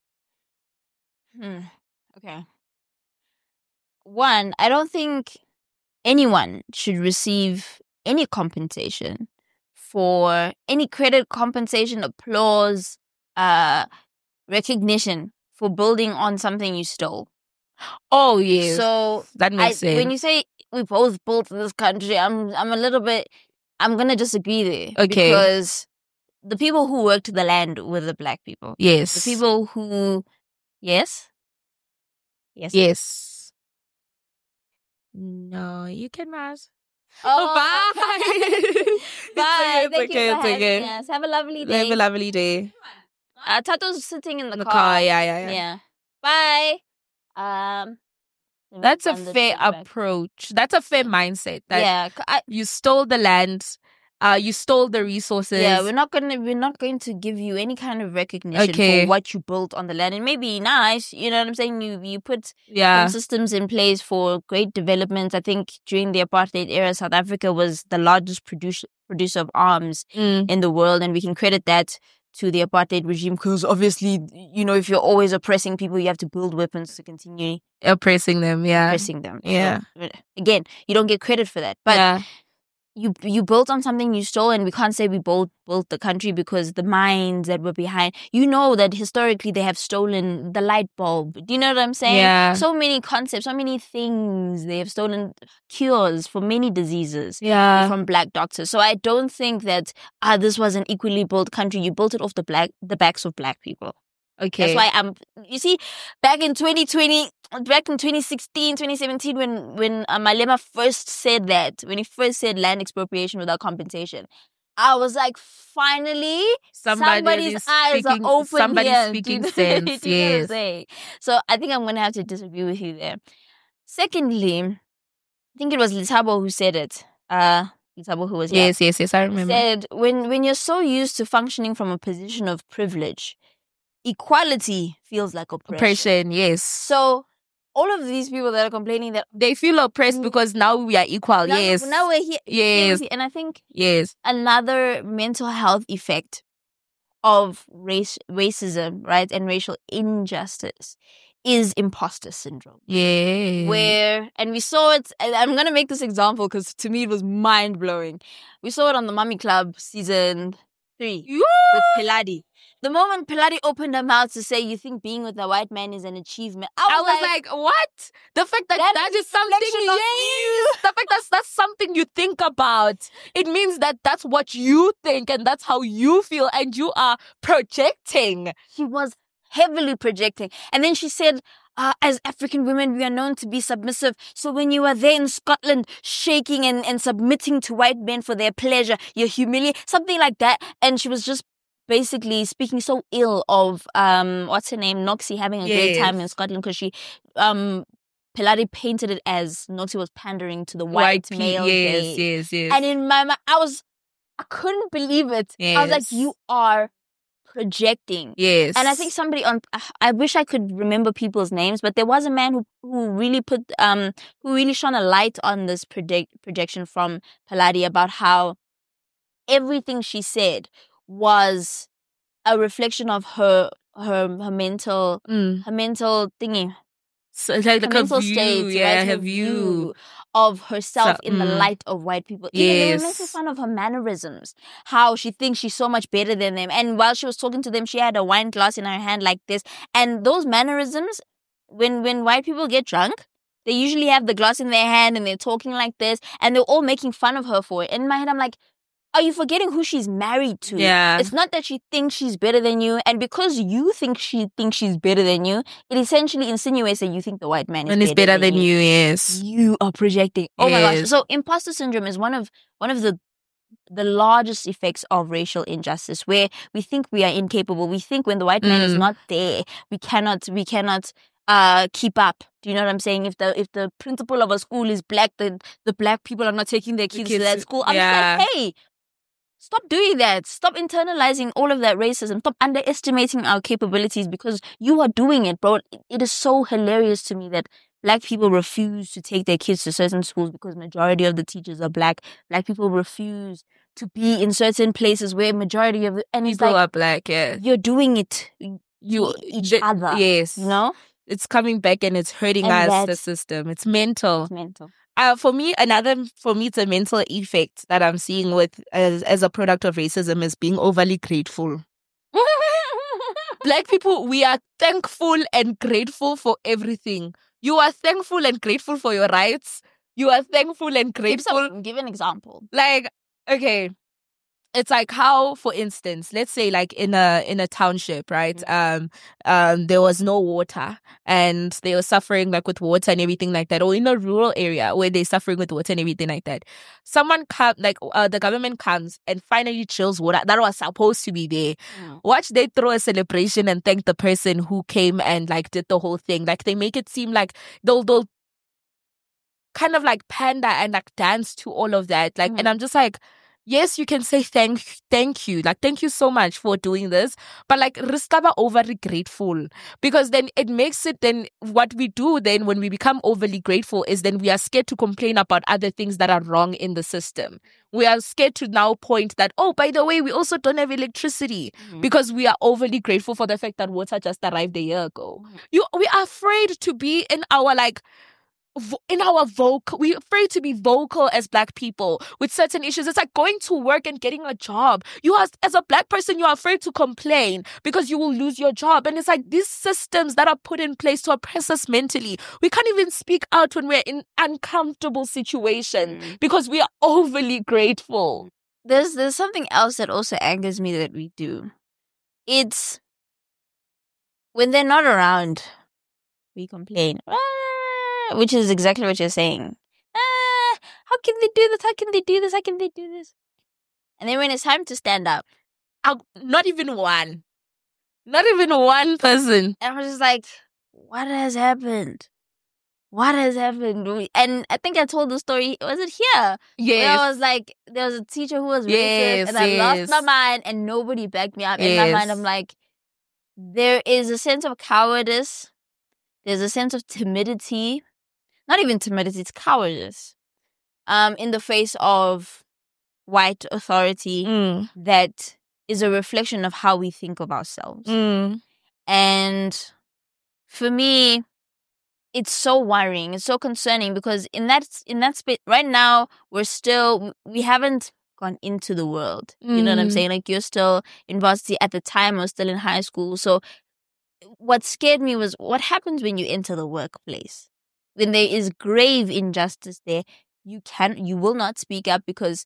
Okay. One, I don't think anyone should receive any compensation for any credit, compensation, applause, recognition for building on something you stole. Oh, yes. So that makes sense. When you say we both built this country, I'm gonna disagree there. Okay. Because the people who worked the land were the Black people. Yes. The people who... Yes? Yes. No, you can ask. Oh, bye. Bye. It's okay. Yes. Have a lovely day. Have a lovely day. Tato's sitting in the car. Yeah. Bye. That's a fair approach. That's a fair mindset. That you stole the land. You stole the resources. Yeah, we're not going to give you any kind of recognition for what you built on the land. It may be nice, you know what I'm saying? You put some systems in place for great development. I think during the apartheid era, South Africa was the largest producer of arms in the world, and we can credit that to the apartheid regime, because obviously, if you're always oppressing people, you have to build weapons to continue oppressing them. Yeah. oppressing them. Yeah. So, again, you don't get credit for that. But yeah. you built on something you stole, and we can't say we built the country because the minds that were behind, that historically they have stolen the light bulb. Do you know what I'm saying? Yeah. So many concepts, so many things. They have stolen cures for many diseases from black doctors. So I don't think that this was an equally built country. You built it off the backs of black people. Okay. That's why you see, back in 2016, 2017, when Malema first said that, when he first said land expropriation without compensation, I was like, finally, somebody's eyes are open somebody's here. speaking sense. Yes. So I think I'm going to have to disagree with you there. Secondly, I think it was Litabo who said it. Litabo who was here. Yes, I remember. Said, when you're so used to functioning from a position of privilege, equality feels like oppression. Yes. So all of these people that are complaining that they feel oppressed because now we are equal. now we're here. Yes. And I think another mental health effect of racism, right, and racial injustice is imposter syndrome. Yeah. And we saw it, and I'm going to make this example because to me it was mind-blowing. We saw it on the Mummy Club season 3 with Peladi. The moment Peladi opened her mouth to say, you think being with a white man is an achievement, I was like, what? The fact that is something the fact that's something you think about. It means that that's what you think and that's how you feel and you are projecting. She was heavily projecting. And then she said, as African women, we are known to be submissive. So when you are there in Scotland shaking and submitting to white men for their pleasure, you're humiliated, something like that. And she was just basically speaking so ill of what's her name, Noxie, having a great time in Scotland because she Peladi painted it as Noxie was pandering to the white male gaze. Yes. And in my mind, I couldn't believe it. Yes. I was like, you are projecting. Yes. And I think somebody I wish I could remember people's names, but there was a man who really who really shone a light on this projection from Peladi about how everything she said was a reflection of her mental thingy. So it's like her mental state, right? her view of herself in the light of white people. Even they were making fun of her mannerisms, how she thinks she's so much better than them. And while she was talking to them, she had a wine glass in her hand like this. And those mannerisms, when white people get drunk, they usually have the glass in their hand and they're talking like this, and they're all making fun of her for it. And in my head, I'm like, are you forgetting who she's married to? Yeah. It's not that she thinks she's better than you. And because you think she thinks she's better than you, it essentially insinuates that you think the white man is better than you. Yes. You are projecting. Oh my gosh. So imposter syndrome is one of the largest effects of racial injustice, where we think we are incapable. We think when the white man is not there, we cannot keep up. Do you know what I'm saying? If the principal of a school is black, the black people are not taking their kids to that school. I'm just like, hey, stop doing that. Stop internalizing all of that racism. Stop underestimating our capabilities because you are doing it, bro. It is so hilarious to me that black people refuse to take their kids to certain schools because majority of the teachers are black. Black people refuse to be in certain places where majority of and people are black. Yeah, you're doing it. Each other. Yes, you know, it's coming back and it's hurting us. The system. It's mental. It's mental. For me, it's a mental effect that I'm seeing as a product of racism is being overly grateful. Black people, we are thankful and grateful for everything. You are thankful and grateful for your rights. You are thankful and grateful. Give an example. Like, okay. It's like how, for instance, let's say like in a township, right? There was no water and they were suffering like with water and everything like that, or in a rural area where they're suffering with water and everything like that. Someone the government comes and finally chills water that was supposed to be there. Watch, they throw a celebration and thank the person who came and like did the whole thing. Like they make it seem like they'll kind of like pander and like dance to all of that. Like, and I'm just like, yes, you can say thank you. Like, thank you so much for doing this. But like, restaba overly grateful. Because then it makes it then what we do then when we become overly grateful is then we are scared to complain about other things that are wrong in the system. We are scared to now point that, oh, by the way, we also don't have electricity because we are overly grateful for the fact that water just arrived a year ago. We are afraid to be in our like we're afraid to be vocal as Black people with certain issues. It's like going to work and getting a job. You are, as a Black person, you are afraid to complain because you will lose your job. And it's like these systems that are put in place to oppress us mentally. We can't even speak out when we're in uncomfortable situations because we are overly grateful. There's something else that also angers me that we do. It's when they're not around, we complain. Which is exactly what you're saying. How can they do this? How can they do this? How can they do this? And then when it's time to stand up, not even one person. And I was just like, what has happened? What has happened? And I think I told the story. Was it here? Yes. Where I was like, there was a teacher who was racist, and I lost my mind, and nobody backed me up. In my mind, I'm like, there is a sense of cowardice. There's a sense of timidity. Not even timidity, it's cowardice. In the face of white authority that is a reflection of how we think of ourselves. And for me, it's so worrying. It's so concerning because in that space right now, we haven't gone into the world. You know what I'm saying? Like, you're still in varsity. At the time, I was still in high school. So what scared me was what happens when you enter the workplace. When there is grave injustice there, you will not speak up because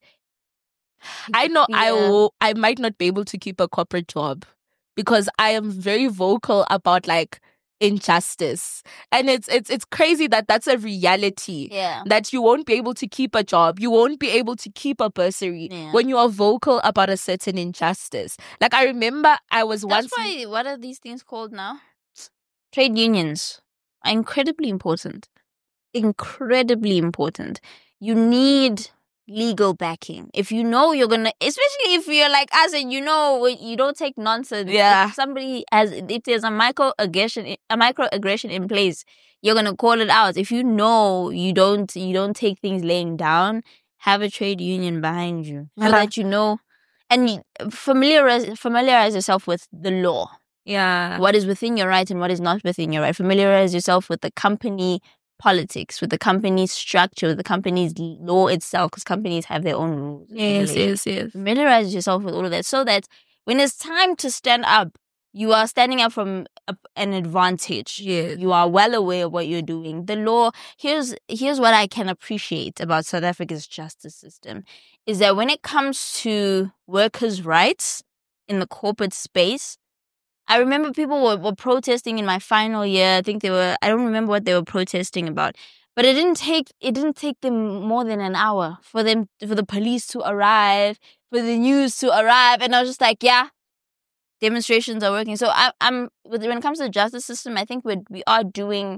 I know I might not be able to keep a corporate job because I am very vocal about like injustice. And it's crazy that that's a reality. Yeah. That you won't be able to keep a job. You won't be able to keep a bursary when you are vocal about a certain injustice. Like, I remember I was That's why, what are these things called now? Trade unions are incredibly important. Incredibly important. You need legal backing. If you know you're gonna, especially if you're like us and you know you don't take nonsense. Yeah. If there's a microaggression in place, you're gonna call it out. If you know you don't take things laying down, have a trade union behind you so that you know, and familiarize yourself with the law. Yeah. What is within your right and what is not within your right. Familiarize yourself with the company politics, with the company's structure, with the company's law itself, because companies have their own rules. Yes. Familiarize yourself with all of that so that when it's time to stand up, you are standing up from an advantage. Yes. You are well aware of what you're doing. The law, here's what I can appreciate about South Africa's justice system, is that when it comes to workers' rights in the corporate space, I remember people were protesting in my final year. I think I don't remember what they were protesting about. But it didn't take them more than an hour for the police to arrive, for the news to arrive. And I was just like, yeah, demonstrations are working. So when it comes to the justice system, I think we are doing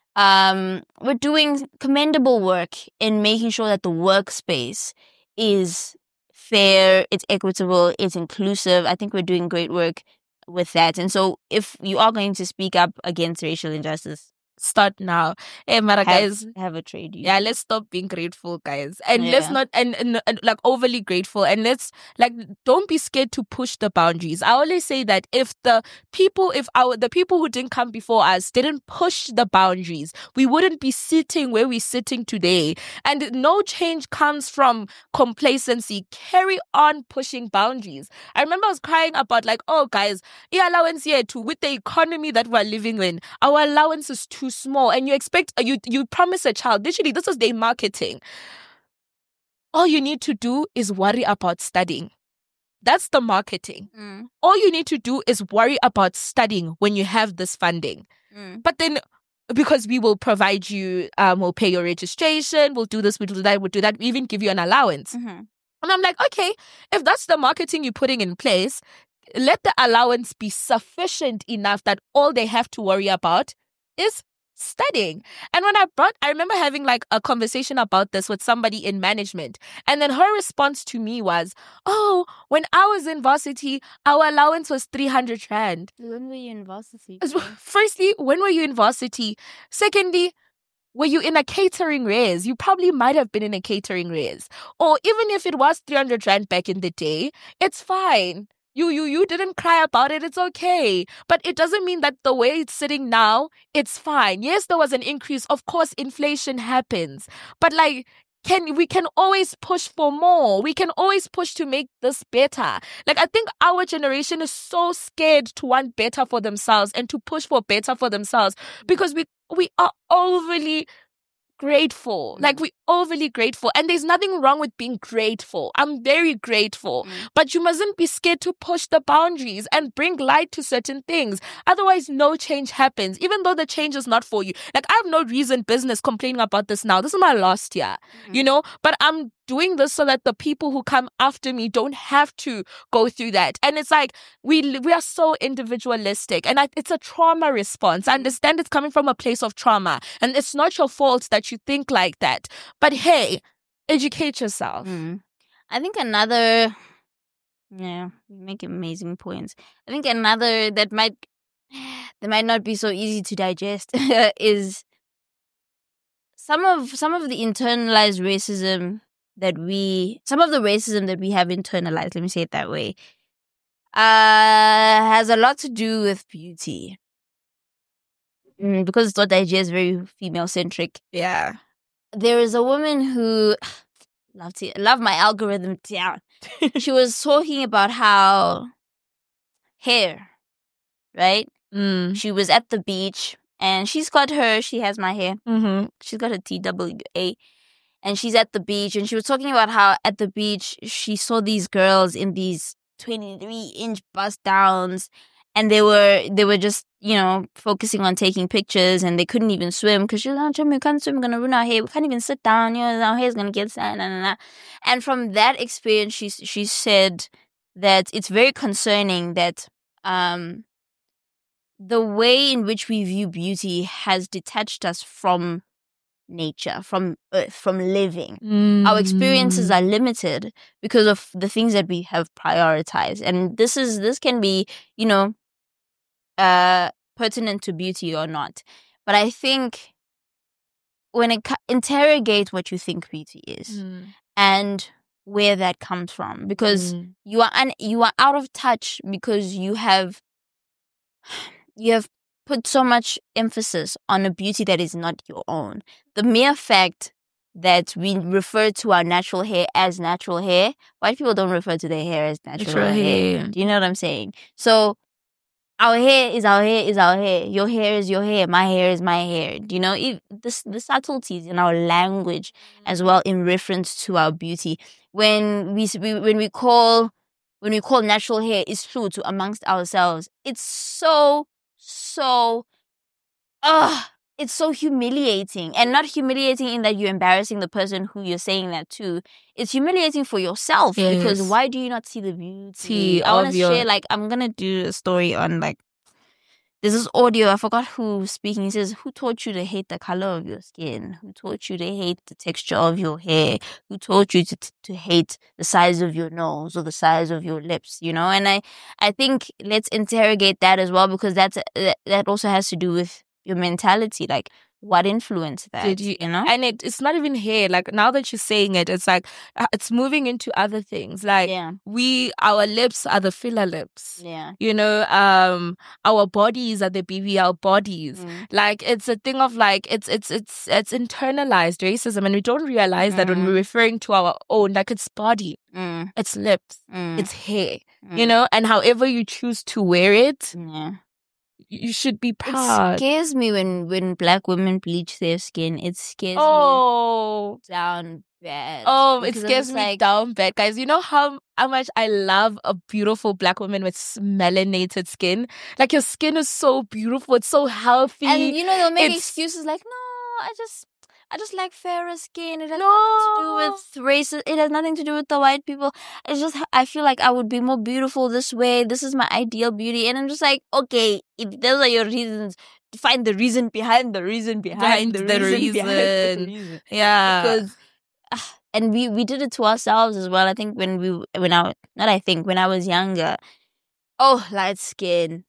commendable work in making sure that the workspace is fair, it's equitable, it's inclusive. I think we're doing great work with that. And so if you are going to speak up against racial injustice, start now. Hey, Mara, guys, have a trade union. Yeah, let's stop being grateful, guys, and let's not and like overly grateful, and let's like don't be scared to push the boundaries. I always say that if the people who didn't come before us didn't push the boundaries, we wouldn't be sitting where we're sitting today. And no change comes from complacency. Carry on pushing boundaries. I remember I was crying about like, oh guys, allowance here too with the economy that we're living in, our allowance is too small, and you expect you promise a child, literally this is their marketing, all you need to do is worry about studying. That's the marketing. All you need to do is worry about studying when you have this funding. But then because we will provide you, we'll pay your registration, we'll do this, we'll do that, we even give you an allowance. And I'm like, okay, if that's the marketing you're putting in place, let the allowance be sufficient enough that all they have to worry about is studying. And when I remember having like a conversation about this with somebody in management. And then her response to me was, oh, when I was in varsity, our allowance was 300 rand. When were you in varsity? Firstly, when were you in varsity? Secondly, were you in a catering res? You probably might have been in a catering res. Or even if it was 300 rand back in the day, it's fine. You didn't cry about it. It's okay. But it doesn't mean that the way it's sitting now, it's fine. Yes, there was an increase. Of course, inflation happens. But like, we can always push for more. We can always push to make this better. Like, I think our generation is so scared to want better for themselves and to push for better for themselves because we are overly grateful. Like, we're overly grateful. And there's nothing wrong with being grateful. I'm very grateful. But you mustn't be scared to push the boundaries and bring light to certain things. Otherwise, no change happens, even though the change is not for you. Like, I have no reason business complaining about this now. This is my last year, you know? But I'm doing this so that the people who come after me don't have to go through that. And it's like, we are so individualistic. And it's a trauma response. I understand it's coming from a place of trauma. And it's not your fault that you think like that. But hey, educate yourself. I think another, you make amazing points. I think another that might not be so easy to digest is some of the internalized racism some of the racism that we have internalized, let me say it that way, has a lot to do with beauty. Because Dot IG is very female centric. Yeah. There is a woman who love my algorithm down. She was talking about how hair, right? She was at the beach and she has my hair. She's got a TWA. And she's at the beach and she was talking about how at the beach she saw these girls in these 23-inch bust downs and they were just, you know, focusing on taking pictures and they couldn't even swim because she was like, we can't swim, we're going to ruin our hair, we can't even sit down, you know, our hair's going to get sand. And from that experience, she said that it's very concerning that the way in which we view beauty has detached us from nature, from earth, from living. Our experiences are limited because of the things that we have prioritized. And this can be, you know, pertinent to beauty or not. But I think when interrogate what you think beauty is and where that comes from, because you are out of touch because you have put so much emphasis on a beauty that is not your own. The mere fact that we refer to our natural hair as natural hair, white people don't refer to their hair as natural hair. Do you know what I'm saying? So our hair is our hair is our hair. Your hair is your hair. My hair is my hair. Do you know the subtleties in our language as well in reference to our beauty? When we call natural hair is true to amongst ourselves, it's so it's so humiliating. And not humiliating in that you're embarrassing the person who you're saying that to. It's humiliating for yourself because why do you not see the beauty? I want to share, like, I'm going to do a story on, like, there's this audio, I forgot who's speaking. He says, who taught you to hate the color of your skin? Who taught you to hate the texture of your hair? Who taught you to hate the size of your nose or the size of your lips, you know? And I think let's interrogate that as well, because that also has to do with your mentality. Like, what influenced that? Did you know? And it's not even hair. Like, now that you're saying it, it's like it's moving into other things. Like, our lips are the filler lips. Yeah. You know, our bodies are the BBL bodies. Like, it's a thing of, like, it's internalized racism, and we don't realize that when we're referring to our own, like, it's body, it's lips, it's hair. You know, and however you choose to wear it. Yeah. You should be proud. It scares me when black women bleach their skin. It scares me down bad. Oh, it scares me down bad, guys. You know how much I love a beautiful black woman with melanated skin? Like, your skin is so beautiful. It's so healthy. And, you know, they'll make excuses like, no, I just like fairer skin. It has nothing to do with race. It has nothing to do with the white people. It's just, I feel like I would be more beautiful this way. This is my ideal beauty. And I'm just like, okay, if those are your reasons, find the reason behind the reason behind the reason behind the reason. Yeah. Because and we did it to ourselves as well. I think when I was younger. Oh, light skin.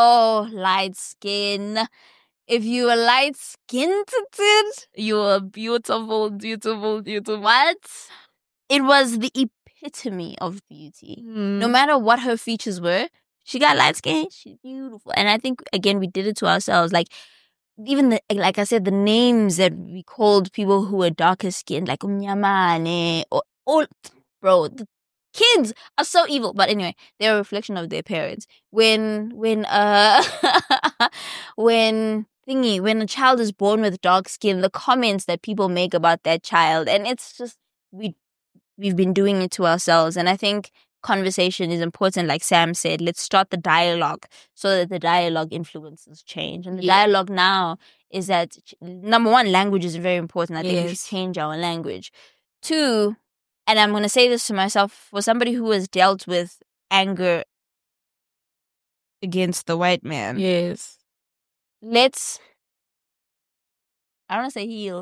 If you were light skinned, You were beautiful. what? It was the epitome of beauty. No matter what her features were, she got light skin. She's beautiful. And I think again we did it to ourselves. Like even like I said, the names that we called people who were darker skinned, like Umnyamane or bro. The kids are so evil. But anyway, they're a reflection of their parents. When when a child is born with dark skin, the comments that people make about that child, and it's just we've been doing it to ourselves. And I think conversation is important. Like Sam said, let's start the dialogue so that the dialogue influences change. And the dialogue now is that, number one, language is very important. I think we should change our language. Two, and I'm going to say this to myself, for somebody who has dealt with anger against the white man. Yes. I don't want to say heal.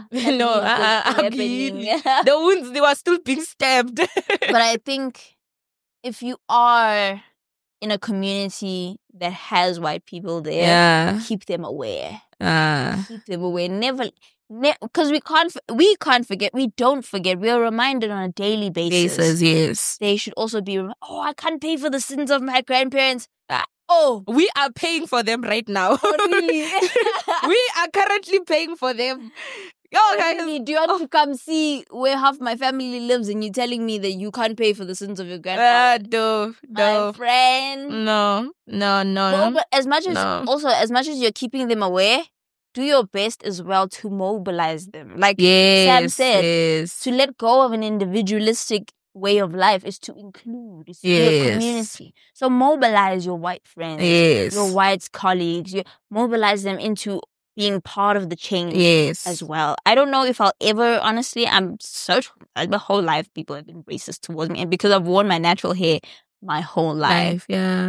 The wounds, they were still being stabbed. But I think if you are in a community that has white people there, keep them aware. Keep them aware. Never, because we can't forget. We don't forget. We are reminded on a daily basis. Yes. They should also be. I can't pay for the sins of my grandparents. We are paying for them right now. We are currently paying for them. Guys, do you want to come see where half my family lives and you're telling me that you can't pay for the sins of your grandfather? No. My friend. No. But as much as you're keeping them aware, do your best as well to mobilize them. Like Sam said, to let go of an individualistic way of life is to include, is to be a community. So mobilize your white friends, your white colleagues, mobilize them into being part of the change as well. I don't know if I'll ever, honestly, my whole life people have been racist towards me, and because I've worn my natural hair my whole life.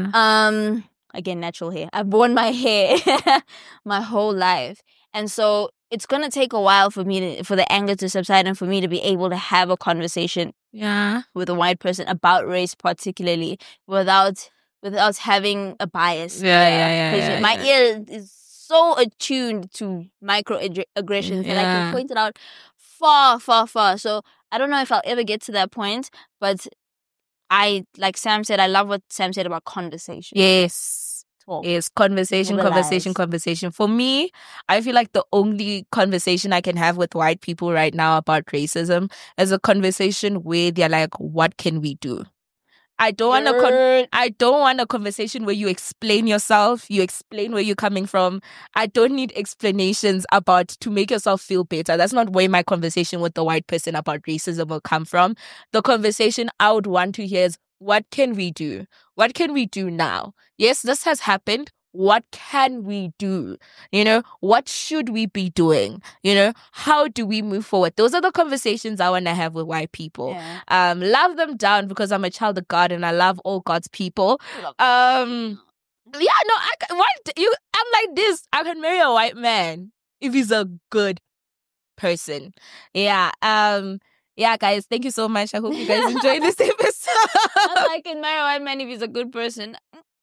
Again, natural hair. I've worn my hair my whole life. And so it's going to take a while for the anger to subside and for me to be able to have a conversation with a white person about race, particularly without having a bias. Because my ear is so attuned to microaggressions that I can point it out far, far, far. So I don't know if I'll ever get to that point, but like Sam said, I love what Sam said about conversation. Yes, conversation. For me, I feel like the only conversation I can have with white people right now about racism is a conversation where they're like, what can we do? I don't want a conversation where you explain yourself, you explain where you're coming from. I don't need explanations to make yourself feel better. That's not where my conversation with the white person about racism will come from. The conversation I would want to hear is, what can we do? What can we do now? Yes, this has happened. What can we do? What should we be doing? How do we move forward? Those are the conversations I want to have with white people. Love them down because I'm a child of God and I love all God's people. I'm like this. I can marry a white man if he's a good person. Guys, thank you so much. I hope you guys enjoyed this episode. I can marry a white man if he's a good person.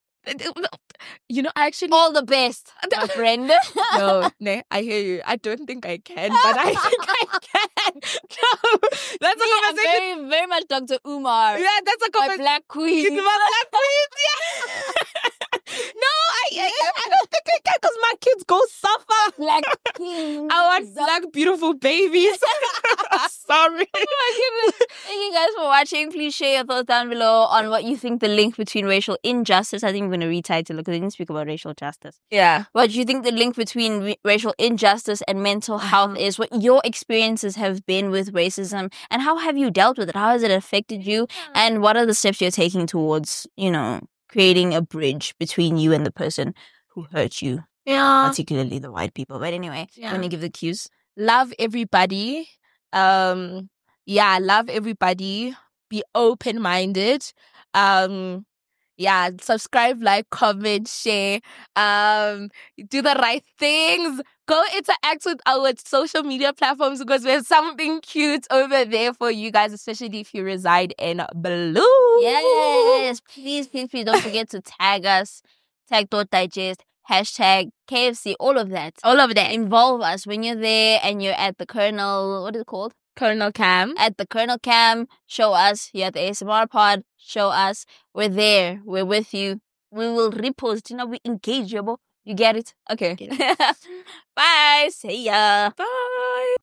All the best, my friend. No, I hear you. I don't think I can, but I think I can. No, that's a conversation. Very, very much Dr. Umar. Yeah, that's a conversation. My black queen. My black queen, No, I don't think I can because my kids go suffer. Black king. I want black beautiful babies. Sorry. Oh my goodness. Thank you guys for watching. Please share your thoughts down below on what you think the link between racial injustice. I think we're going to retitle it because I didn't speak about racial justice. Yeah. What do you think the link between racial injustice and mental health is? What your experiences have been with racism and how have you dealt with it? How has it affected you? And what are the steps you're taking towards, creating a bridge between you and the person who hurt you? Yeah. Particularly the white people. But anyway, when you give the cues. Love everybody. Love everybody. Be open-minded. Yeah, subscribe, like, comment, share, do the right things. Go interact with our social media platforms because there's something cute over there for you guys, especially if you reside in Blue. Yes, please don't forget to tag us, tag Thought Digest, hashtag KFC, all of that. Involve us when you're there and you're at the Colonel, what is it called? Colonel Cam. At the Colonel Cam, show us. You're at the ASMR pod, show us. We're there. We're with you. We will repost. We engage, you get it? Okay. Get it. Bye. See ya. Bye.